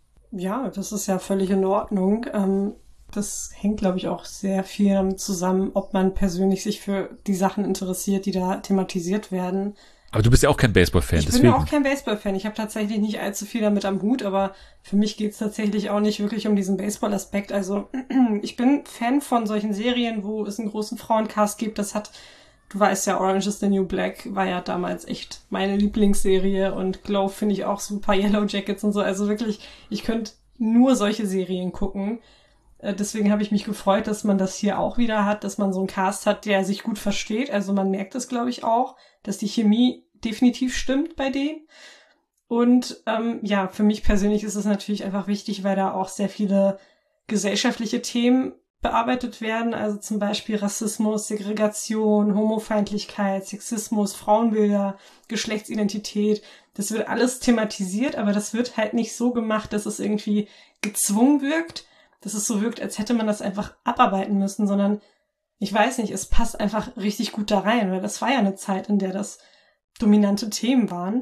Ja, das ist ja völlig in Ordnung. Ähm, das hängt, glaube ich, auch sehr viel damit zusammen, ob man persönlich sich für die Sachen interessiert, die da thematisiert werden. Aber du bist ja auch kein Baseball-Fan, Ich bin deswegen. ja auch kein Baseball-Fan. Ich habe tatsächlich nicht allzu viel damit am Hut, aber für mich geht's tatsächlich auch nicht wirklich um diesen Baseball-Aspekt. Also ich bin Fan von solchen Serien, wo es einen großen Frauencast gibt. Das hat, du weißt ja, Orange is the New Black war ja damals echt meine Lieblingsserie und Glow finde ich auch super, Yellow Jackets und so. Also wirklich, ich könnte nur solche Serien gucken. Äh, Deswegen habe ich mich gefreut, dass man das hier auch wieder hat, dass man so einen Cast hat, der sich gut versteht. Also man merkt es, glaube ich, auch, dass die Chemie definitiv stimmt bei denen. Und ähm, ja, für mich persönlich ist es natürlich einfach wichtig, weil da auch sehr viele gesellschaftliche Themen bearbeitet werden. Also zum Beispiel Rassismus, Segregation, Homofeindlichkeit, Sexismus, Frauenbilder, Geschlechtsidentität. Das wird alles thematisiert, aber das wird halt nicht so gemacht, dass es irgendwie gezwungen wirkt, dass es so wirkt, als hätte man das einfach abarbeiten müssen, sondern ich weiß nicht, es passt einfach richtig gut da rein, weil das war ja eine Zeit, in der das dominante Themen waren.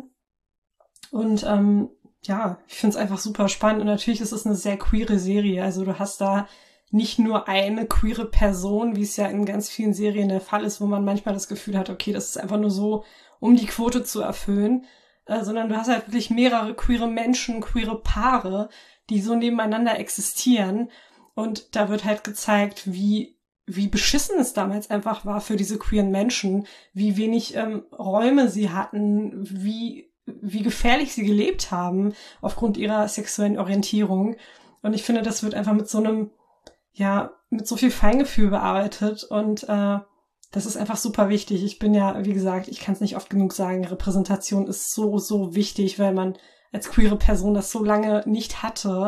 Und ähm, ja, ich finde es einfach super spannend und natürlich ist es eine sehr queere Serie. Also du hast da nicht nur eine queere Person, wie es ja in ganz vielen Serien der Fall ist, wo man manchmal das Gefühl hat, okay, das ist einfach nur so, um die Quote zu erfüllen, äh, sondern du hast halt wirklich mehrere queere Menschen, queere Paare, die so nebeneinander existieren. Und da wird halt gezeigt, wie wie beschissen es damals einfach war für diese queeren Menschen, wie wenig ähm, Räume sie hatten, wie wie gefährlich sie gelebt haben aufgrund ihrer sexuellen Orientierung. Und ich finde, das wird einfach mit so einem, ja, mit so viel Feingefühl bearbeitet und äh, das ist einfach super wichtig. Ich bin ja, wie gesagt, ich kann es nicht oft genug sagen, Repräsentation ist so, so wichtig, weil man als queere Person das so lange nicht hatte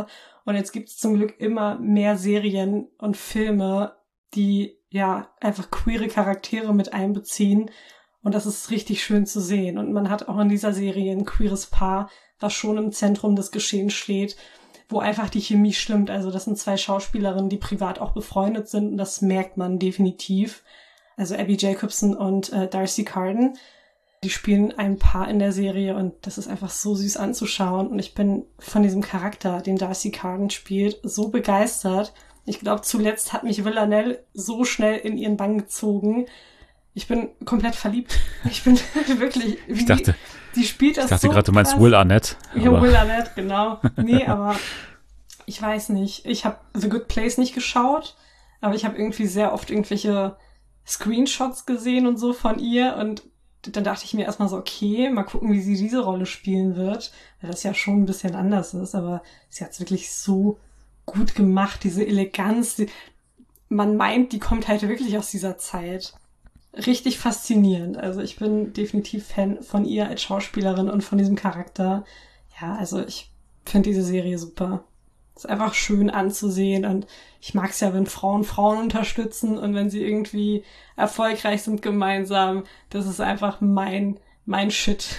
Und jetzt gibt es zum Glück immer mehr Serien und Filme, die ja einfach queere Charaktere mit einbeziehen. Und das ist richtig schön zu sehen. Und man hat auch in dieser Serie ein queeres Paar, was schon im Zentrum des Geschehens steht, wo einfach die Chemie stimmt. Also das sind zwei Schauspielerinnen, die privat auch befreundet sind. Und das merkt man definitiv. Also Abby Jacobson und äh, Darcy Carden. Die spielen ein Paar in der Serie und das ist einfach so süß anzuschauen. Und ich bin von diesem Charakter, den Darcy Carden spielt, so begeistert. Ich glaube, zuletzt hat mich Villanelle so schnell in ihren Bann gezogen. Ich bin komplett verliebt. Ich bin wirklich... Ich dachte, die spielt das ich dachte so gerade, du meinst krass. Will Arnett. Ja, Will Arnett, genau. Nee, aber ich weiß nicht. Ich habe The Good Place nicht geschaut, aber ich habe irgendwie sehr oft irgendwelche Screenshots gesehen und so von ihr und dann dachte ich mir erstmal so, okay, mal gucken, wie sie diese Rolle spielen wird, weil das ja schon ein bisschen anders ist, aber sie hat es wirklich so gut gemacht, diese Eleganz, die, man meint, die kommt halt wirklich aus dieser Zeit. Richtig faszinierend, also ich bin definitiv Fan von ihr als Schauspielerin und von diesem Charakter. Ja, also ich finde diese Serie super. Ist einfach schön anzusehen und ich mag es ja, wenn Frauen Frauen unterstützen und wenn sie irgendwie erfolgreich sind gemeinsam. Das ist einfach mein mein Shit.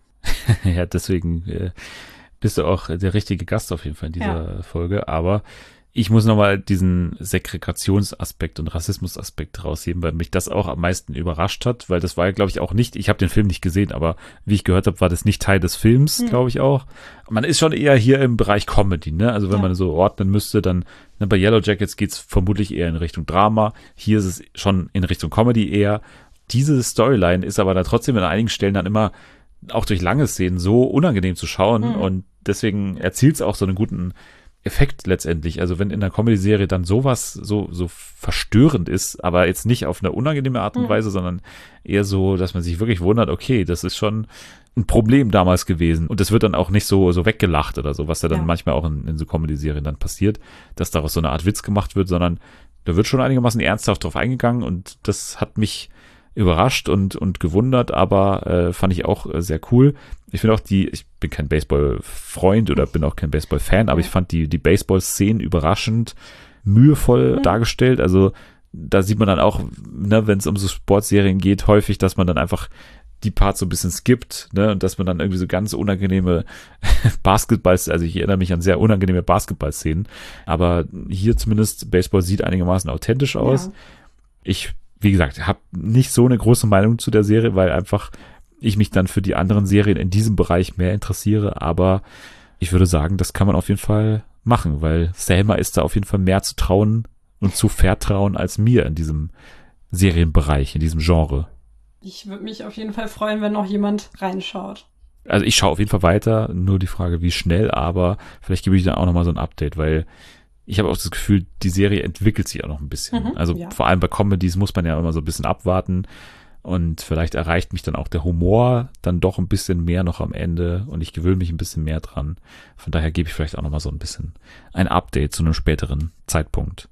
Ja, deswegen äh, bist du auch der richtige Gast auf jeden Fall in dieser ja. Folge. Aber ich muss nochmal diesen Segregationsaspekt und Rassismusaspekt rausheben, weil mich das auch am meisten überrascht hat, weil das war ja, glaube ich, auch nicht, ich habe den Film nicht gesehen, aber wie ich gehört habe, war das nicht Teil des Films, hm. glaube ich auch. Man ist schon eher hier im Bereich Comedy, ne? Also wenn ja. man so ordnen müsste, dann ne, bei Yellow Jackets geht's vermutlich eher in Richtung Drama. Hier ist es schon in Richtung Comedy eher. Diese Storyline ist aber dann trotzdem an einigen Stellen dann immer auch durch lange Szenen so unangenehm zu schauen hm. und deswegen erzielt es auch so einen guten Effekt letztendlich. Also wenn in der Comedy-Serie dann sowas so so verstörend ist, aber jetzt nicht auf eine unangenehme Art und mhm. Weise, sondern eher so, dass man sich wirklich wundert, okay, das ist schon ein Problem damals gewesen. Und das wird dann auch nicht so so weggelacht oder so, was ja dann ja. manchmal auch in, in so Comedy-Serien dann passiert, dass daraus so eine Art Witz gemacht wird, sondern da wird schon einigermaßen ernsthaft drauf eingegangen und das hat mich überrascht und und gewundert, aber äh, fand ich auch äh, sehr cool. Ich finde auch die, ich bin kein Baseball-Freund oder bin auch kein Baseball-Fan, aber ich fand die die Baseball-Szenen überraschend mühevoll mhm. dargestellt. Also da sieht man dann auch, ne, wenn es um so Sportserien geht, häufig, dass man dann einfach die Parts so ein bisschen skippt, ne, und dass man dann irgendwie so ganz unangenehme Basketball, also ich erinnere mich an sehr unangenehme Basketball-Szenen, aber hier zumindest Baseball sieht einigermaßen authentisch aus. Ja. Ich Wie gesagt, habe nicht so eine große Meinung zu der Serie, weil einfach ich mich dann für die anderen Serien in diesem Bereich mehr interessiere. Aber ich würde sagen, das kann man auf jeden Fall machen, weil Selma ist da auf jeden Fall mehr zu trauen und zu vertrauen als mir in diesem Serienbereich, in diesem Genre. Ich würde mich auf jeden Fall freuen, wenn noch jemand reinschaut. Also ich schaue auf jeden Fall weiter, nur die Frage, wie schnell, aber vielleicht gebe ich dann auch nochmal so ein Update, weil ich habe auch das Gefühl, die Serie entwickelt sich auch noch ein bisschen. Mhm, also ja. vor allem bei Comedies muss man ja immer so ein bisschen abwarten und vielleicht erreicht mich dann auch der Humor dann doch ein bisschen mehr noch am Ende und ich gewöhne mich ein bisschen mehr dran. Von daher gebe ich vielleicht auch noch mal so ein bisschen ein Update zu einem späteren Zeitpunkt.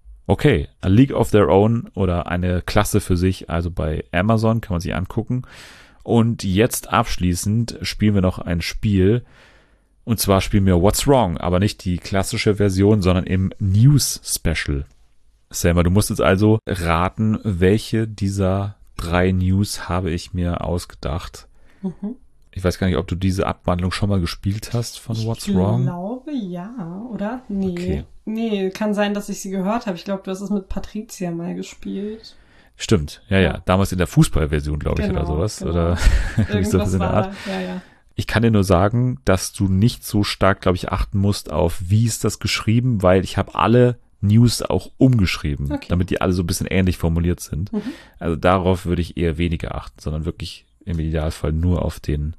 Okay, A League of Their Own oder eine Klasse für sich, also bei Amazon kann man sich angucken. Und jetzt abschließend spielen wir noch ein Spiel. Und zwar spielen wir What's Wrong, aber nicht die klassische Version, sondern im News Special. Selma, du musst jetzt also raten, welche dieser drei News habe ich mir ausgedacht. Mhm. Ich weiß gar nicht, ob du diese Abwandlung schon mal gespielt hast von What's ich Wrong. Ich glaube, ja, oder? Nee. Okay. Nee, kann sein, dass ich sie gehört habe. Ich glaube, du hast es mit Patricia mal gespielt. Stimmt, ja, ja. ja. Damals in der Fußballversion, glaube ich, genau, oder sowas. Genau. Oder irgendwas in der Art. Da. Ja, ja. Ich kann dir nur sagen, dass du nicht so stark, glaube ich, achten musst auf, wie ist das geschrieben, weil ich habe alle News auch umgeschrieben, okay. damit die alle so ein bisschen ähnlich formuliert sind. Mhm. Also darauf würde ich eher weniger achten, sondern wirklich im Idealfall nur auf den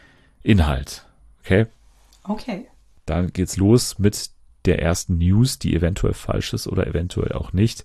Inhalt. Okay? Okay. Dann geht's los mit der ersten News, die eventuell falsch ist oder eventuell auch nicht.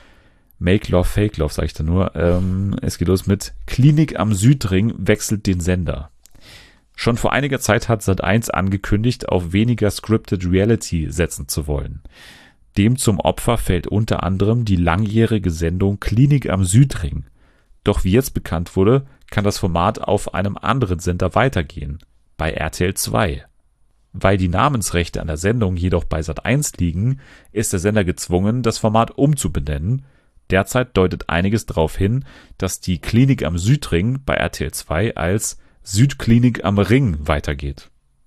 Make Love, Fake Love, sage ich da nur. Ähm, es geht los mit Klinik am Südring wechselt den Sender. Schon vor einiger Zeit hat Sat eins angekündigt, auf weniger Scripted Reality setzen zu wollen. Dem zum Opfer fällt unter anderem die langjährige Sendung Klinik am Südring. Doch wie jetzt bekannt wurde, kann das Format auf einem anderen Sender weitergehen, bei R T L zwei. Weil die Namensrechte an der Sendung jedoch bei Sat eins liegen, ist der Sender gezwungen, das Format umzubenennen. Derzeit deutet einiges darauf hin, dass die Klinik am Südring bei R T L zwei als Südklinik am Ring weitergeht.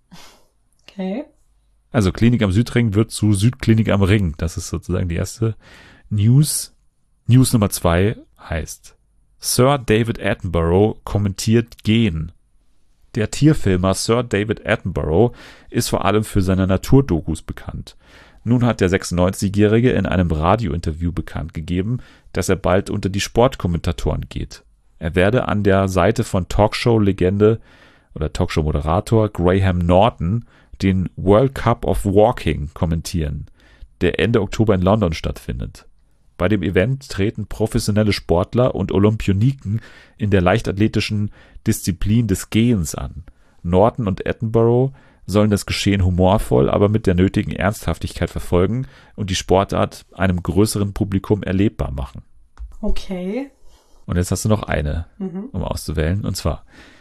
Okay. Also Klinik am Südring wird zu Südklinik am Ring. Das ist sozusagen die erste News. News Nummer zwei heißt: Sir David Attenborough kommentiert Gen. Der Tierfilmer Sir David Attenborough ist vor allem für seine Naturdokus bekannt. Nun hat der sechsundneunzigjährige in einem Radiointerview bekannt gegeben, dass er bald unter die Sportkommentatoren geht. Er werde an der Seite von Talkshow-Legende oder Talkshow-Moderator Graham Norton den World Cup of Walking kommentieren, der Ende Oktober in London stattfindet. Bei dem Event treten professionelle Sportler und Olympioniken in der leichtathletischen Disziplin des Gehens an. Norton und Attenborough sollen das Geschehen humorvoll, aber mit der nötigen Ernsthaftigkeit verfolgen und die Sportart einem größeren Publikum erlebbar machen. Okay. Und jetzt hast du noch eine, Mhm. um auszuwählen, und zwar: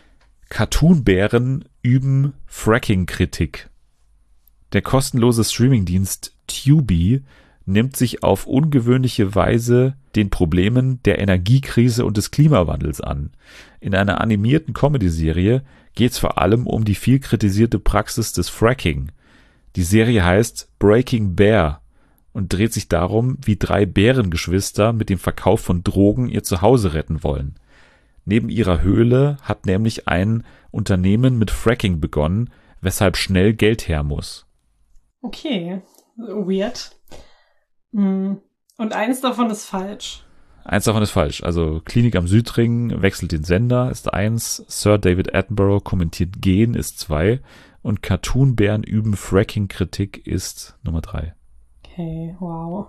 Cartoonbären üben Fracking-Kritik. Der kostenlose Streamingdienst Tubi nimmt sich auf ungewöhnliche Weise den Problemen der Energiekrise und des Klimawandels an. In einer animierten Comedy-Serie geht es vor allem um die viel kritisierte Praxis des Fracking. Die Serie heißt Breaking Bear und dreht sich darum, wie drei Bärengeschwister mit dem Verkauf von Drogen ihr Zuhause retten wollen. Neben ihrer Höhle hat nämlich ein Unternehmen mit Fracking begonnen, weshalb schnell Geld her muss. Okay. Weird. Mm. Und eins davon ist falsch. Eins davon ist falsch. Also Klinik am Südring wechselt den Sender, ist eins. Sir David Attenborough kommentiert Gen ist zwei. Und Cartoonbären üben Fracking-Kritik ist Nummer drei. Okay, wow.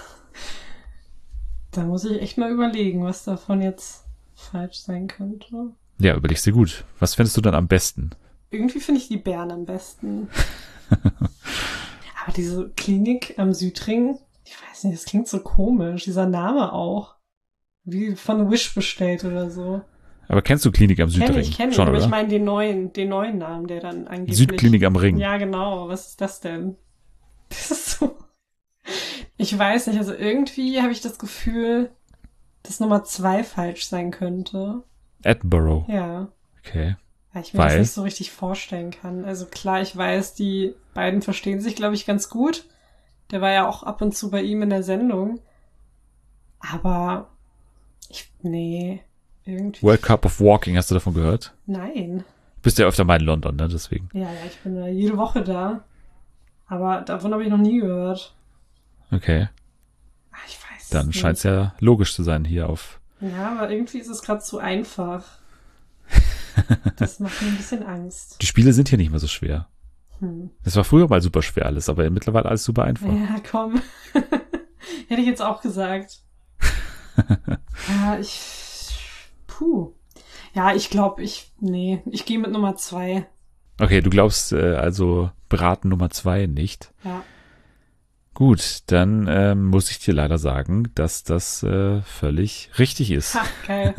Da muss ich echt mal überlegen, was davon jetzt falsch sein könnte. Ja, überlegst dir gut. Was findest du dann am besten? Irgendwie finde ich die Bären am besten. Aber diese Klinik am Südring, ich weiß nicht, das klingt so komisch. Dieser Name auch. Wie von Wish bestellt oder so. Aber kennst du Klinik am Südring? Kenn ich, kenn ich, Schon, aber oder? ich meine den neuen, den neuen Namen, der dann angeblich... Südklinik am Ring. Ja, genau. Was ist das denn? Das ist so... Ich weiß nicht, also irgendwie habe ich das Gefühl, dass Nummer zwei falsch sein könnte. Attenborough. Ja. Okay. Weil ich mir Weil? das nicht so richtig vorstellen kann. Also klar, ich weiß, die beiden verstehen sich, glaube ich, ganz gut. Der war ja auch ab und zu bei ihm in der Sendung. Aber ich, nee, irgendwie. World Cup of Walking, hast du davon gehört? Nein. Bist ja öfter mal in London, ne? Deswegen. Ja, ja, ich bin da jede Woche da. Aber davon habe ich noch nie gehört. Okay. Ach, ich weiß Dann nicht. scheint es ja logisch zu sein hier auf. Ja, aber irgendwie ist es gerade zu einfach. Das macht mir ein bisschen Angst. Die Spiele sind hier nicht mehr so schwer. Hm. Das war früher mal super schwer alles, aber mittlerweile alles super einfach. Ja, komm. Hätte ich jetzt auch gesagt. Ja, ich... Puh. Ja, ich glaube, ich... Nee, ich gehe mit Nummer zwei. Okay, du glaubst äh, also Braten Nummer zwei nicht. Ja. Gut, dann ähm, muss ich dir leider sagen, dass das äh, völlig richtig ist. Ha, geil.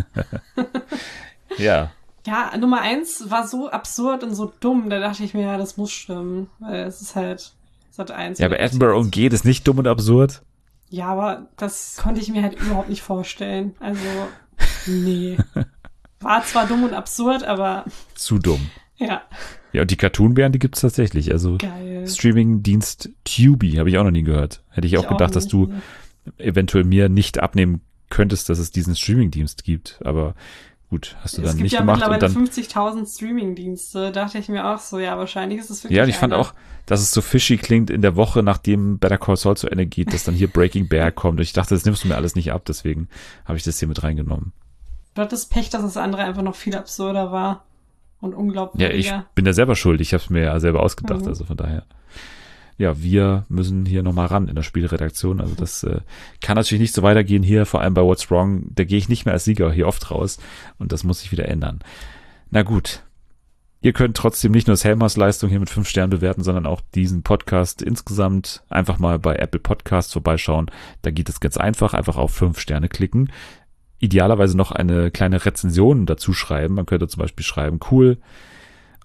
Ja. Ja, Nummer eins war so absurd und so dumm, da dachte ich mir, ja, das muss stimmen. Weil es ist halt Sat eins. Ja, aber Attenborough und geht ist nicht dumm und absurd. Ja, aber das konnte ich mir halt überhaupt nicht vorstellen. Also, nee. War zwar dumm und absurd, aber Zu dumm. ja, Ja, und die Cartoonbären, die gibt's tatsächlich. Also geil. Streaming-Dienst Tubi habe ich auch noch nie gehört. Hätte ich auch Ich gedacht, dass nicht, du nee. eventuell mir nicht abnehmen könntest, dass es diesen Streaming-Dienst gibt. Aber gut, hast du Es dann gibt nicht ja gemacht. Und mittlerweile dann, fünfzigtausend Streaming-Dienste. Dachte ich mir auch so, ja, wahrscheinlich ist es wirklich ja, und ich fand einer. auch, dass es so fishy klingt in der Woche, nachdem Better Call Saul zu Ende geht, dass dann hier Breaking Bad kommt. Und ich dachte, das nimmst du mir alles nicht ab, deswegen habe ich das hier mit reingenommen. Du hattest Pech, dass das andere einfach noch viel absurder war und Ja, unglaubwürdiger. ich bin da selber schuld. Ich habe es mir ja selber ausgedacht, Mhm. also von daher. Ja, wir müssen hier nochmal ran in der Spielredaktion. Also das äh, kann natürlich nicht so weitergehen hier, vor allem bei What's Wrong. Da gehe ich nicht mehr als Sieger hier oft raus und das muss sich wieder ändern. Na gut. Ihr könnt trotzdem nicht nur Selmas Leistung hier mit fünf Sternen bewerten, sondern auch diesen Podcast insgesamt einfach mal bei Apple Podcasts vorbeischauen. Da geht es ganz einfach, einfach auf fünf Sterne klicken. Idealerweise noch eine kleine Rezension dazu schreiben. Man könnte zum Beispiel schreiben, cool,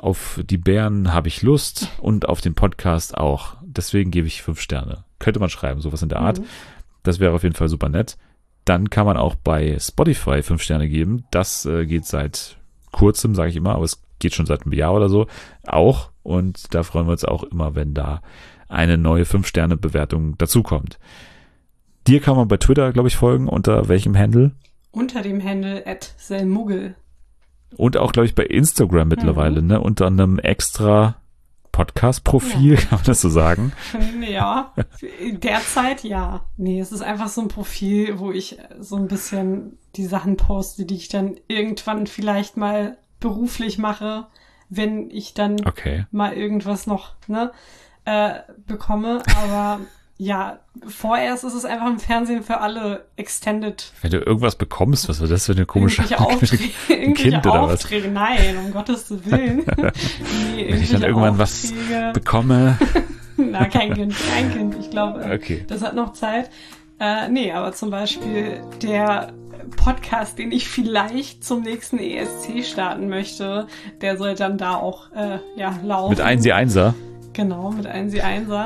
auf die Bären habe ich Lust und auf den Podcast auch. Deswegen gebe ich fünf Sterne. Könnte man schreiben, sowas in der Art. Mhm. Das wäre auf jeden Fall super nett. Dann kann man auch bei Spotify fünf Sterne geben. Das äh, geht seit kurzem, sage ich immer, aber es geht schon seit einem Jahr oder so auch. Und da freuen wir uns auch immer, wenn da eine neue fünf Sterne Bewertung dazukommt. Dir kann man bei Twitter, glaube ich, folgen. Unter welchem Handle? Unter dem Handle at selmuggel. Und auch, glaube ich, bei Instagram mittlerweile, Mhm. ne? Unter einem extra Podcast-Profil, Ja. kann man das so sagen? Ja, derzeit ja. Nee, es ist einfach so ein Profil, wo ich so ein bisschen die Sachen poste, die ich dann irgendwann vielleicht mal beruflich mache, wenn ich dann Okay. mal irgendwas noch ne, äh, bekomme. Aber ja, vorerst ist es einfach im Fernsehen für alle extended. Wenn du irgendwas bekommst, was war das für eine komische Irgendwelche Aufträge, irgendwelche Kind oder was? Aufträge. Nein, um Gottes Willen. Nee, Wenn ich dann irgendwelche irgendwann was Aufträge. bekomme. Na, kein Kind, kein Kind. Ich glaube, Okay. das hat noch Zeit. Äh, nee, aber zum Beispiel der Podcast, den ich vielleicht zum nächsten E S C starten möchte, der soll dann da auch äh, ja, laufen. Mit eins Einser. Genau, mit eins Einser.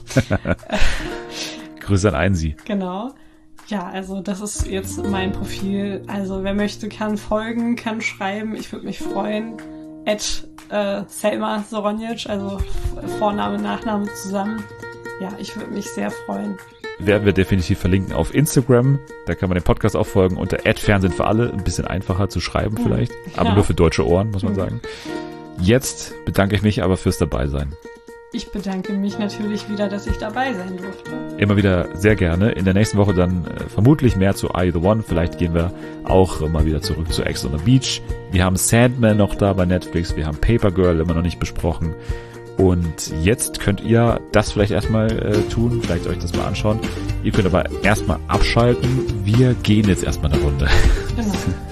Grüße an Einsi. Genau. Ja, also das ist jetzt mein Profil. Also wer möchte, kann folgen, kann schreiben. Ich würde mich freuen. At äh, Selma Soronjic, also Vorname, Nachname zusammen. Ja, ich würde mich sehr freuen. Werden wir definitiv verlinken auf Instagram. Da kann man den Podcast auch folgen unter Fernsehen für alle. Ein bisschen einfacher zu schreiben vielleicht. Aber Ja. nur für deutsche Ohren, muss man Mhm. sagen. Jetzt bedanke ich mich aber fürs Dabeisein. Ich bedanke mich natürlich wieder, dass ich dabei sein durfte. Immer wieder sehr gerne. In der nächsten Woche dann äh, vermutlich mehr zu Are You The One. Vielleicht gehen wir auch äh, mal wieder zurück zu Ex on the Beach. Wir haben Sandman noch da bei Netflix. Wir haben Paper Girl immer noch nicht besprochen. Und jetzt könnt ihr das vielleicht erstmal äh, tun, vielleicht euch das mal anschauen. Ihr könnt aber erstmal abschalten. Wir gehen jetzt erstmal eine Runde. Genau.